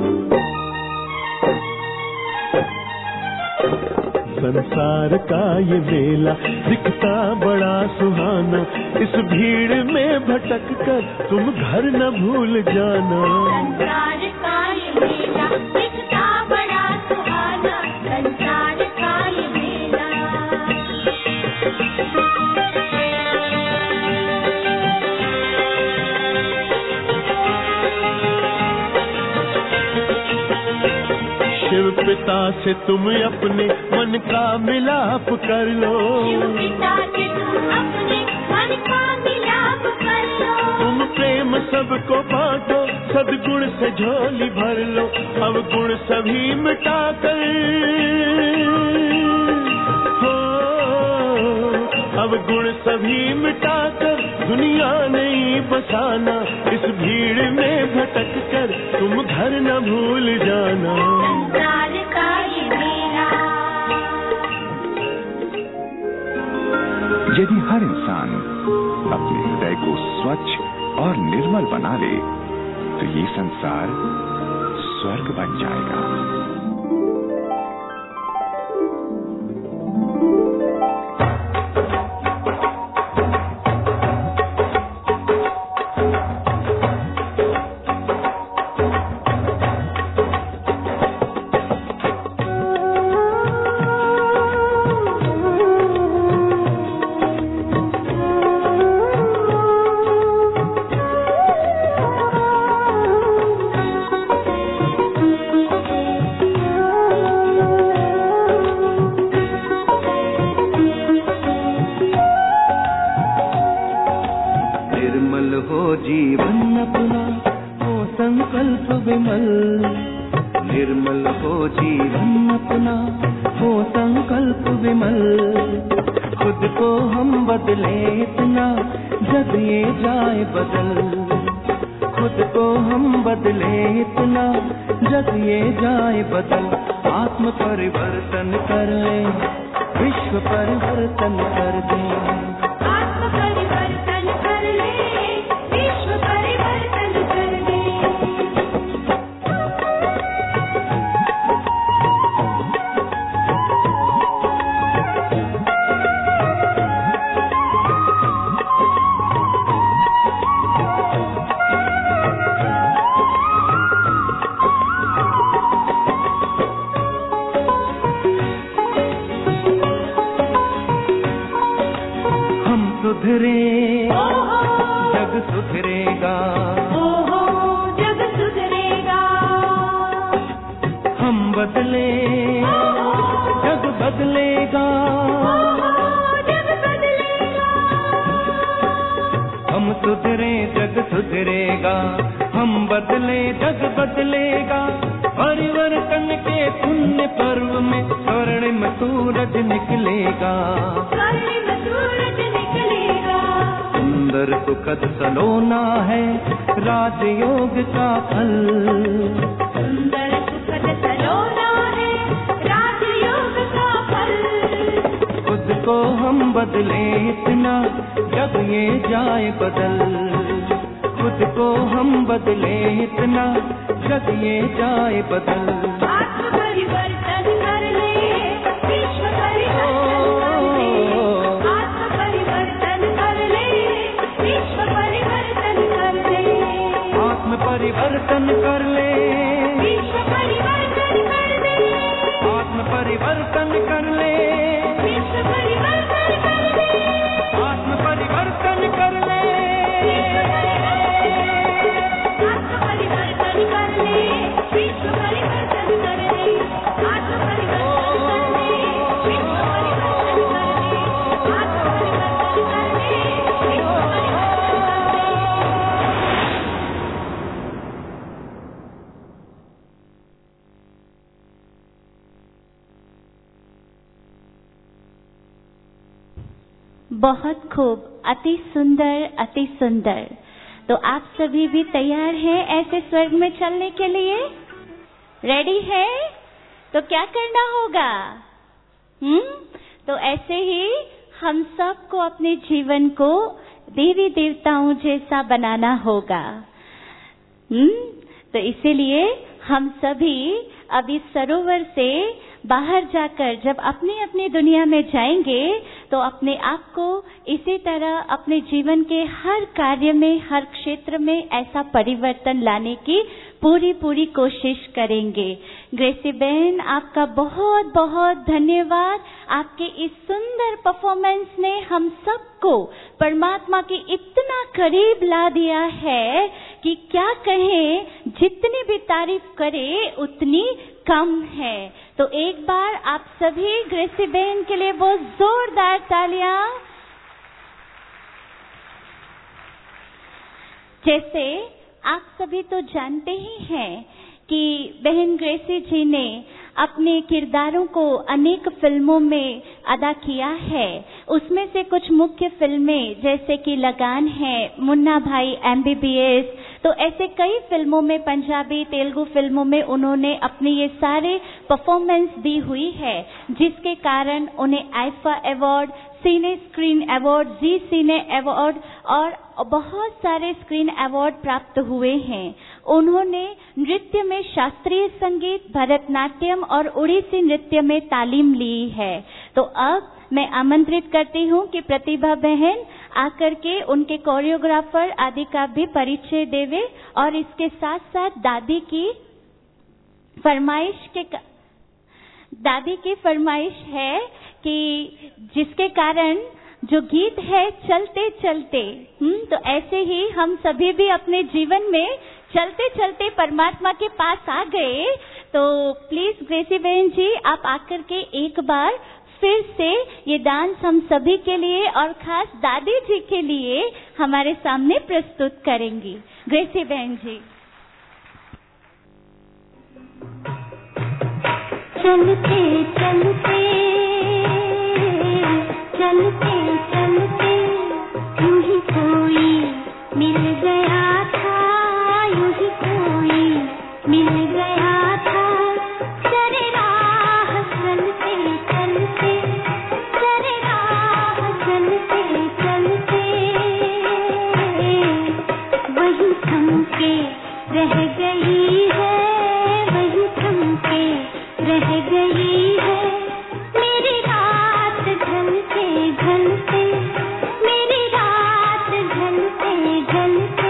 संसार का ये मेला दिखता बड़ा सुहाना, इस भीड़ में भटक कर तुम घर न भूल जाना। संसार का ये मेला दिखता बड़ा सुहाना, संसार का ये मेला। शिव पिता से तुम अपने मन का मिलाप कर लो। शिव पिता से तुम अपने मन का मिलाप कर लो। तुम प्रेम सबको बांटो, सद्गुण से झोली भर लो। अब गुण सभी मिटा कर हो, अब गुण सभी मिटा कर दुनिया नहीं बसाना। इस भीड़ में भटक कर तुम घर न भूल जाना। संसार का ये मेला। यदि हर इंसान अपने हृदय को स्वच्छ और निर्मल बना ले तो ये संसार स्वर्ग बन जाएगा। विमल, निर्मल हो जीवन अपना, हो संकल्प विमल। खुद को हम बदले इतना, जग ये जाए बदल। खुद को हम बदले इतना, जग ये जाए बदल। आत्म परिवर्तन कर ले, विश्व परिवर्तन कर दे। आत्म परिवर्तन कर ले, विश्व परिवर्तन कर दे। सुधरे जग सुधरेगा, जग सुधरेगा। हम बदले जग बदलेगा, जग बदलेगा। हम सुधरे जग सुधरेगा, हम बदले जग बदलेगा। परिवर्तन के पुण्य पर्व में स्वर्णिम सूरज निकलेगा, स्वर्णिम सूरज निकलेगा। सुंदर सुखद सलोना है राजयोग का फल, सुंदर सुखद सलोना है राजयोग का फल। खुद को हम बदले इतना, जब ये जाए बदल। खुद को हम बदले इतना, जब ये जाए बदल। आत्म परिवर्तन कर ले, विश्व परिवर्तन कर ले। आत्म परिवर्तन कर ले, विश्व परिवर्तन कर ले। आत्म परिवर्तन कर ले, विश्व परिवर्तन कर ले। आत्म परिवर्तन कर ले, विश्व परिवर्तन कर ले। आत्म परिवर्तन कर ले, आत्म परिवर्तन कर ले, विश्व परिवर्तन कर ले। आत्म परिवर्तन कर ले, विश्व परिवर्तन कर ले। आत्म परिवर्तन कर ले, विश्व परिवर्तन कर ले। बहुत खूब, अति सुंदर, अति सुंदर। तो आप सभी भी तैयार हैं ऐसे स्वर्ग में चलने के लिए? रेडी है? तो क्या करना होगा? हम्म तो ऐसे ही हम सबको अपने जीवन को देवी देवताओं जैसा बनाना होगा। हम्म तो इसीलिए हम सभी अब इस सरोवर से बाहर जाकर जब अपनी अपनी दुनिया में जाएंगे तो अपने आप को इसी तरह अपने जीवन के हर कार्य में, हर क्षेत्र में ऐसा परिवर्तन लाने की पूरी पूरी कोशिश करेंगे। ग्रेसी बहन, आपका बहुत बहुत धन्यवाद। आपके इस सुंदर परफॉर्मेंस ने हम सबको परमात्मा के इतना करीब ला दिया है कि क्या कहें, जितनी भी तारीफ करें उतनी कम है। तो एक बार आप सभी ग्रेसी बहन के लिए बहुत जोरदार तालियां। जैसे आप सभी तो जानते ही हैं कि बहन ग्रेसी जी ने अपने किरदारों को अनेक फिल्मों में अदा किया है। उसमें से कुछ मुख्य फिल्में जैसे कि लगान है, मुन्ना भाई एम बी बी एस, तो ऐसे कई फिल्मों में, पंजाबी तेलुगु फिल्मों में उन्होंने अपनी ये सारे परफॉर्मेंस दी हुई है, जिसके कारण उन्हें IIFA award, cine screen award, Zee cine award और बहुत सारे स्क्रीन अवार्ड प्राप्त हुए हैं। उन्होंने नृत्य में शास्त्रीय संगीत, भरतनाट्यम और उड़ीसी नृत्य में तालीम ली है। तो अब मैं आमंत्रित करती हूँ कि प्रतिभा बहन आकर के उनके कोरियोग्राफर आदि का भी परिचय देवे और इसके साथ साथ दादी की फरमाइश के दादी की फरमाइश है कि जिसके कारण जो गीत है चलते चलते, हम्म तो ऐसे ही हम सभी भी अपने जीवन में चलते चलते परमात्मा के पास आ गए। तो प्लीज ग्रेसी बहन जी, आप आकर के एक बार फिर से ये डांस हम सभी के लिए और खास दादी जी के लिए हमारे सामने प्रस्तुत करेंगी। ग्रेसी बहन जी। चलते चलते चलते चलते यूं ही कोई मिल गया था, यूं ही कोई मिल गया था। चले राह चलते चलते, चले राह चलते चलते वही थम के रह गई है, वही थम के रह गई है। मेरी रात ढलते ढलते, मेरी रात ढलते ढलते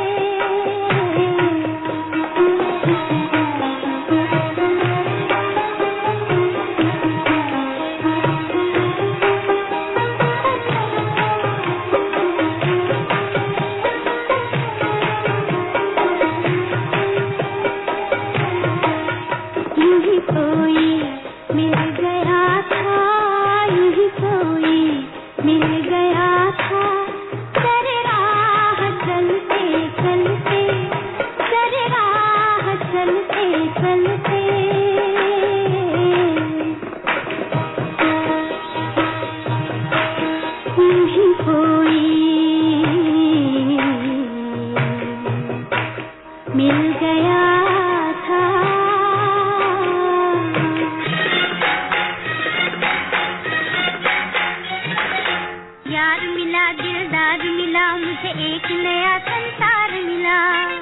यूं ही कोई मिल गया था, यूं ही कोई मिल गया था। चले राह चलते चलते, चले राह चलते चलते यूं ही कोई मिल गया था। यार मिला, दिलदार मिला, मुझे एक नया संसार मिला।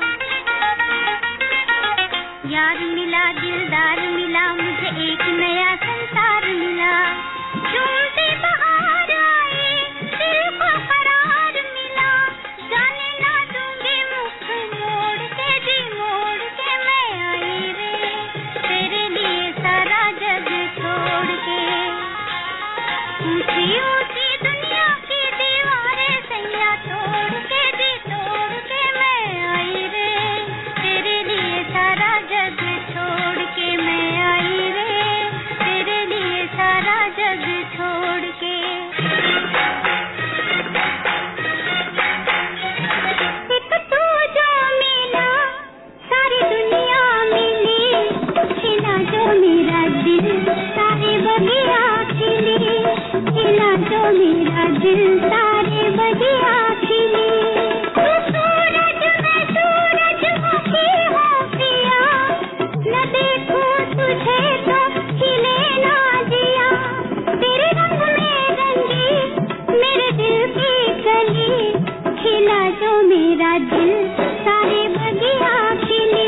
यार मिला, दिलदार मिला, मुझे एक नया संसार मिला। झूमती बहार आई, दिल को करार मिला। जाने ना दूंगी मुख मोड़ के, जी मोड़ के मैं आई रे, तेरे लिए सारा जग छोड़ के। ऊंची ऊंची दुनिया की दीवारें सैया तोड़ के, जी तोड़ के मैं आई रे, तेरे लिए सारा जग छोड़ के मैं आई रे, तेरे लिए सारा जग छोड़ के। एक तू जो मिला, सारी दुनिया मिली। खिला जो मेरा दिल, सारी बगिया खिली। खिला जो मेरा दिल, सारी बगिया खिली। तू सूरज मैं सूरज की हूँ पिया, न देखूं तुझे तो खिले ना जिया। तेरे रंग में रंगी मेरे दिल की कली। खिला जो मेरा दिल, सारी बगिया खिली।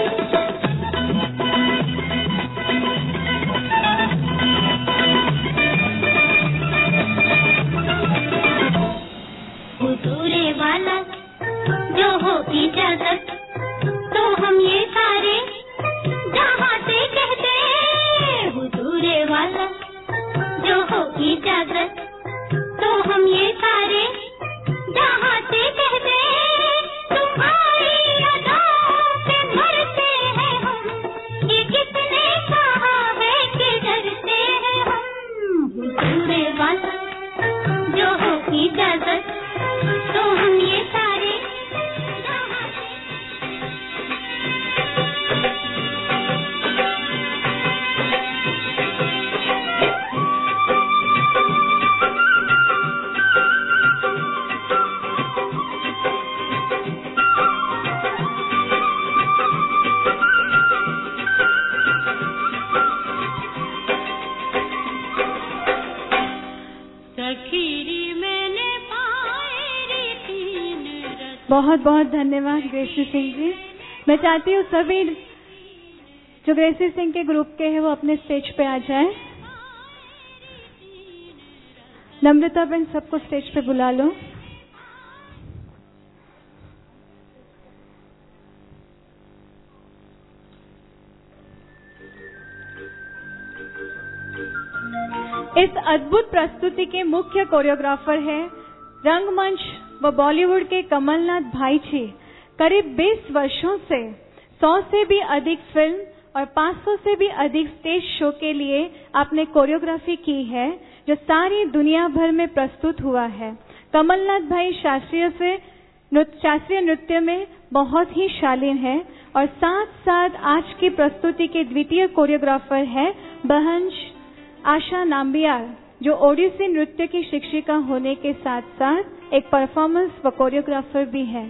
हुजूरे वाला जो हो इजाजत, तो हम ये सारे जहाँ से कहते। हुजूरे वाला जो हो इजाजत, तो हम ये सारे जहाँ से कहते। तुम्हारी अदाओं से मरते हैं हम, ये किसने कहा है कि डरते हैं हम। हुजूरे वाला जो हो इजाजत, तो हम ये सारे जहाँ से। बहुत बहुत धन्यवाद ग्रेसी सिंह जी। मैं चाहती हूँ सभी जो ग्रेसी सिंह के ग्रुप के हैं वो अपने स्टेज पे आ जाएं। नम्रता बहन सबको स्टेज पे बुला लो। इस अद्भुत प्रस्तुति के मुख्य कोरियोग्राफर हैं रंगमंच व बॉलीवुड के कमलनाथ भाई जी। करीब बीस वर्षों से सौ से भी अधिक फिल्म और पाँच सौ से भी अधिक स्टेज शो के लिए आपने कोरियोग्राफी की है, जो सारी दुनिया भर में प्रस्तुत हुआ है। कमलनाथ भाई शास्त्रीय से शास्त्रीय नृत्य में बहुत ही शालीन है और साथ साथ आज की प्रस्तुति के द्वितीय कोरियोग्राफर है बहन आशा नाम्बियार, जो ओडिसी नृत्य की शिक्षिका होने के साथ साथ एक परफॉर्मेंस व कोरियोग्राफर भी है।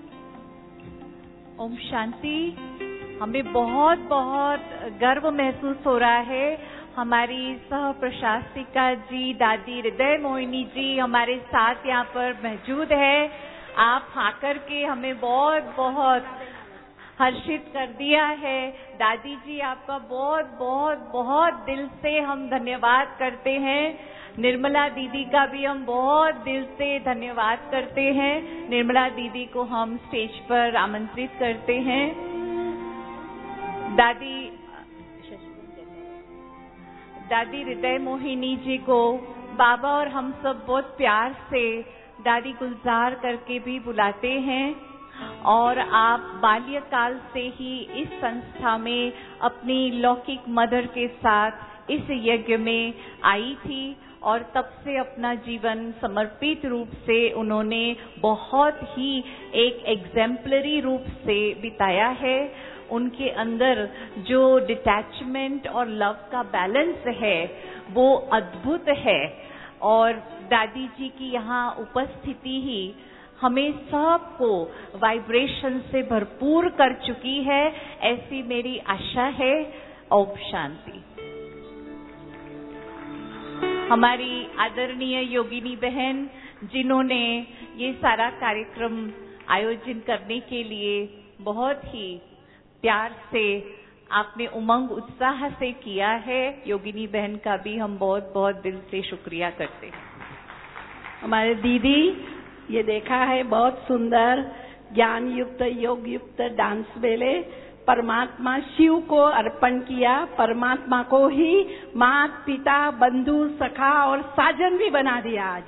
ओम शांति। हमें बहुत बहुत गर्व महसूस हो रहा है। हमारी सह प्रशासिका जी दादी हृदय मोहिनी जी हमारे साथ यहाँ पर मौजूद है। आप आकर के हमें बहुत बहुत हर्षित कर दिया है। दादी जी आपका बहुत बहुत बहुत दिल से हम धन्यवाद करते हैं। निर्मला दीदी का भी हम बहुत दिल से धन्यवाद करते हैं। निर्मला दीदी को हम स्टेज पर आमंत्रित करते हैं। दादी दादी हृदय मोहिनी जी को बाबा और हम सब बहुत प्यार से दादी गुलजार करके भी बुलाते हैं। और आप बाल्यकाल से ही इस संस्था में अपनी लौकिक मदर के साथ इस यज्ञ में आई थी और तब से अपना जीवन समर्पित रूप से उन्होंने बहुत ही एक एग्जेम्पलरी रूप से बिताया है। उनके अंदर जो डिटैचमेंट और लव का बैलेंस है वो अद्भुत है और दादी जी की यहाँ उपस्थिति ही हमें सबको वाइब्रेशन से भरपूर कर चुकी है, ऐसी मेरी आशा है। ओम शांति। हमारी आदरणीय योगिनी बहन जिन्होंने ये सारा कार्यक्रम आयोजन करने के लिए बहुत ही प्यार से आपने उमंग उत्साह से किया है, योगिनी बहन का भी हम बहुत बहुत दिल से शुक्रिया करते हैं। हमारे दीदी ये देखा है बहुत सुंदर ज्ञान युक्त योग युक्त डांस बेले परमात्मा शिव को अर्पण किया। परमात्मा को ही माता पिता बंधु सखा और साजन भी बना दिया आज।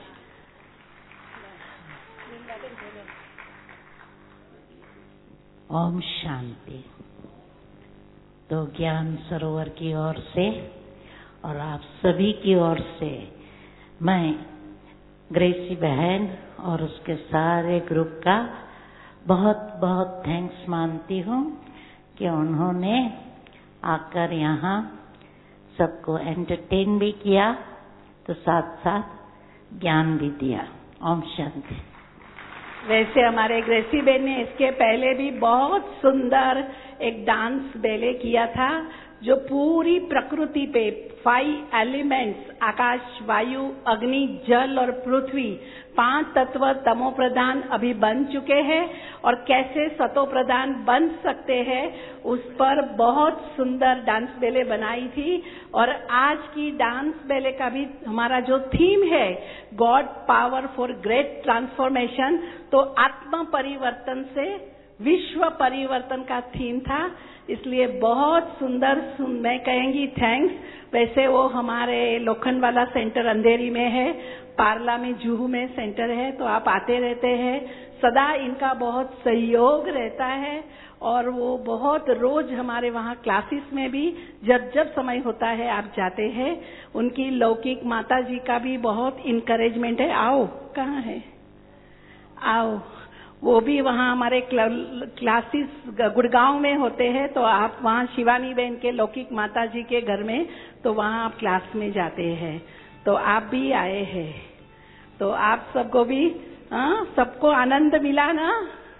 ओम शांति। तो ज्ञान सरोवर की ओर से और आप सभी की ओर से मैं ग्रेसी बहन और उसके सारे ग्रुप का बहुत बहुत थैंक्स मानती हूँ कि उन्होंने आकर यहाँ सबको एंटरटेन भी किया तो साथ साथ ज्ञान भी दिया। ओम शांति। वैसे हमारे ग्रेसी बहन ने इसके पहले भी बहुत सुंदर एक डांस बेले किया था जो पूरी प्रकृति पे फाइव एलिमेंट्स आकाश वायु अग्नि जल और पृथ्वी पांच तत्व तमो प्रधान अभी बन चुके हैं और कैसे सतो प्रधान बन सकते हैं उस पर बहुत सुंदर डांस बेले बनाई थी। और आज की डांस बेले का भी हमारा जो थीम है God power for great transformation, तो आत्म परिवर्तन से विश्व परिवर्तन का थीम था, इसलिए बहुत सुंदर सुन, मैं कहेंगी थैंक्स। वैसे वो हमारे लोखंडवाला सेंटर अंधेरी में है, पारला में जूहू में सेंटर है, तो आप आते रहते हैं, सदा इनका बहुत सहयोग रहता है और वो बहुत रोज हमारे वहाँ क्लासेस में भी जब जब समय होता है आप जाते हैं। उनकी लौकिक माता जी का भी बहुत इनकरेजमेंट है। आओ, कहाँ है, आओ, वो भी वहाँ हमारे क्लासेस गुड़गांव में होते हैं, तो आप वहाँ शिवानी बहन के लौकिक माता जी के घर में, तो वहाँ आप क्लास में जाते हैं, तो आप भी आए हैं, तो आप सबको भी हाँ सबको आनंद मिला ना।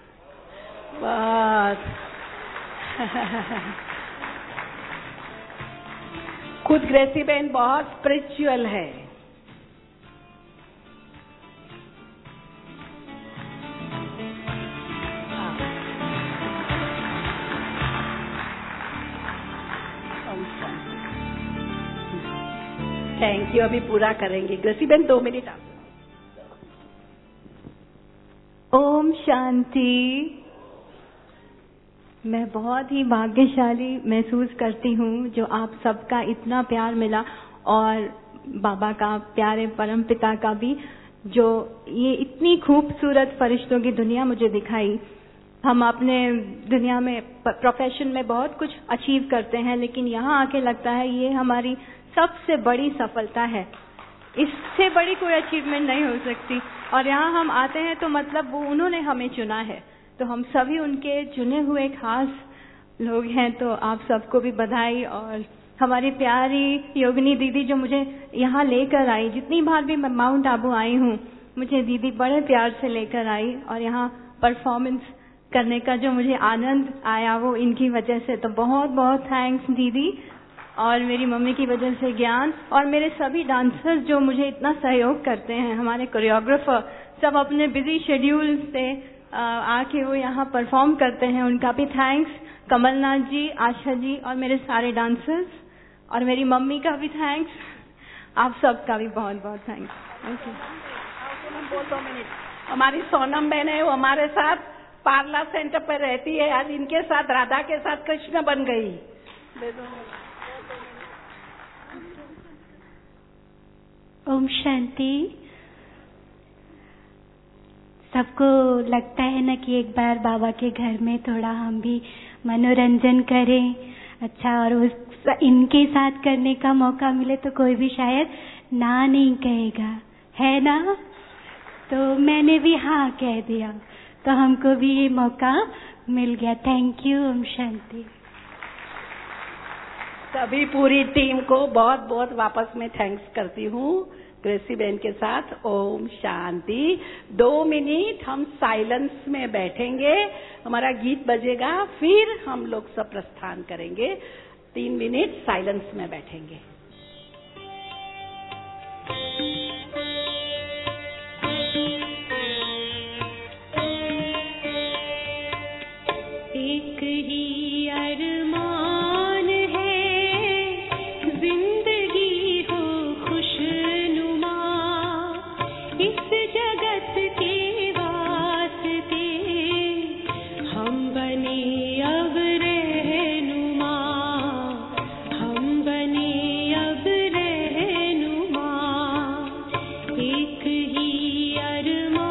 बस खुद ग्रेसी बहन बहुत स्पिरिचुअल है। Thank you. अभी पूरा करेंगे ग्रेसी बहन, दो मिनट आप। ओम शांति। मैं बहुत ही भाग्यशाली महसूस करती हूँ जो आप सबका इतना प्यार मिला और बाबा का प्यारे परम पिता का भी, जो ये इतनी खूबसूरत फरिश्तों की दुनिया मुझे दिखाई। हम अपने दुनिया में प्रोफेशन में बहुत कुछ अचीव करते हैं, लेकिन यहाँ आके लगता है ये हमारी सबसे बड़ी सफलता है, इससे बड़ी कोई अचीवमेंट नहीं हो सकती। और यहाँ हम आते हैं तो मतलब वो उन्होंने हमें चुना है, तो हम सभी उनके चुने हुए खास लोग हैं। तो आप सबको भी बधाई। और हमारी प्यारी योगिनी दीदी जो मुझे यहाँ लेकर आई, जितनी बार भी मैं माउंट आबू आई हूँ मुझे दीदी बड़े प्यार से लेकर आई, और यहाँ परफॉर्मेंस करने का जो मुझे आनंद आया वो इनकी वजह से। तो बहुत बहुत थैंक्स दीदी। और मेरी मम्मी की वजह से ज्ञान, और मेरे सभी डांसर्स जो मुझे इतना सहयोग करते हैं, हमारे कोरियोग्राफर सब अपने बिजी शेड्यूल से आके वो यहाँ परफॉर्म करते हैं, उनका भी थैंक्स। कमलनाथ जी, आशा जी और मेरे सारे डांसर्स, और मेरी मम्मी का भी थैंक्स। आप सबका भी बहुत बहुत थैंक्स। Thank you. दो मिनट। हमारी सोनम बहन है, वो हमारे साथ पार्ला सेंटर पर रहती है। आज इनके साथ राधा के साथ कृष्ण बन गई। दे दो। ओम शांति। सबको लगता है ना कि एक बार बाबा के घर में थोड़ा हम भी मनोरंजन करें, अच्छा, और उस इनके साथ करने का मौका मिले तो कोई भी शायद ना नहीं कहेगा, है ना? तो मैंने भी हाँ कह दिया, तो हमको भी ये मौका मिल गया। Thank you. ओम शांति। सभी पूरी टीम को बहुत बहुत वापस में थैंक्स करती हूँ ग्रेसी बहन के साथ। ओम शांति। दो मिनट हम साइलेंस में बैठेंगे, हमारा गीत बजेगा, फिर हम लोग सब प्रस्थान करेंगे। तीन मिनट साइलेंस में बैठेंगे। एक ही अरमान है जिंदगी हो खुशनुमा, इस जगत के वास्ते हम बने अब रहनुमा, हम बने अब रहनुमा। एक ही अरमान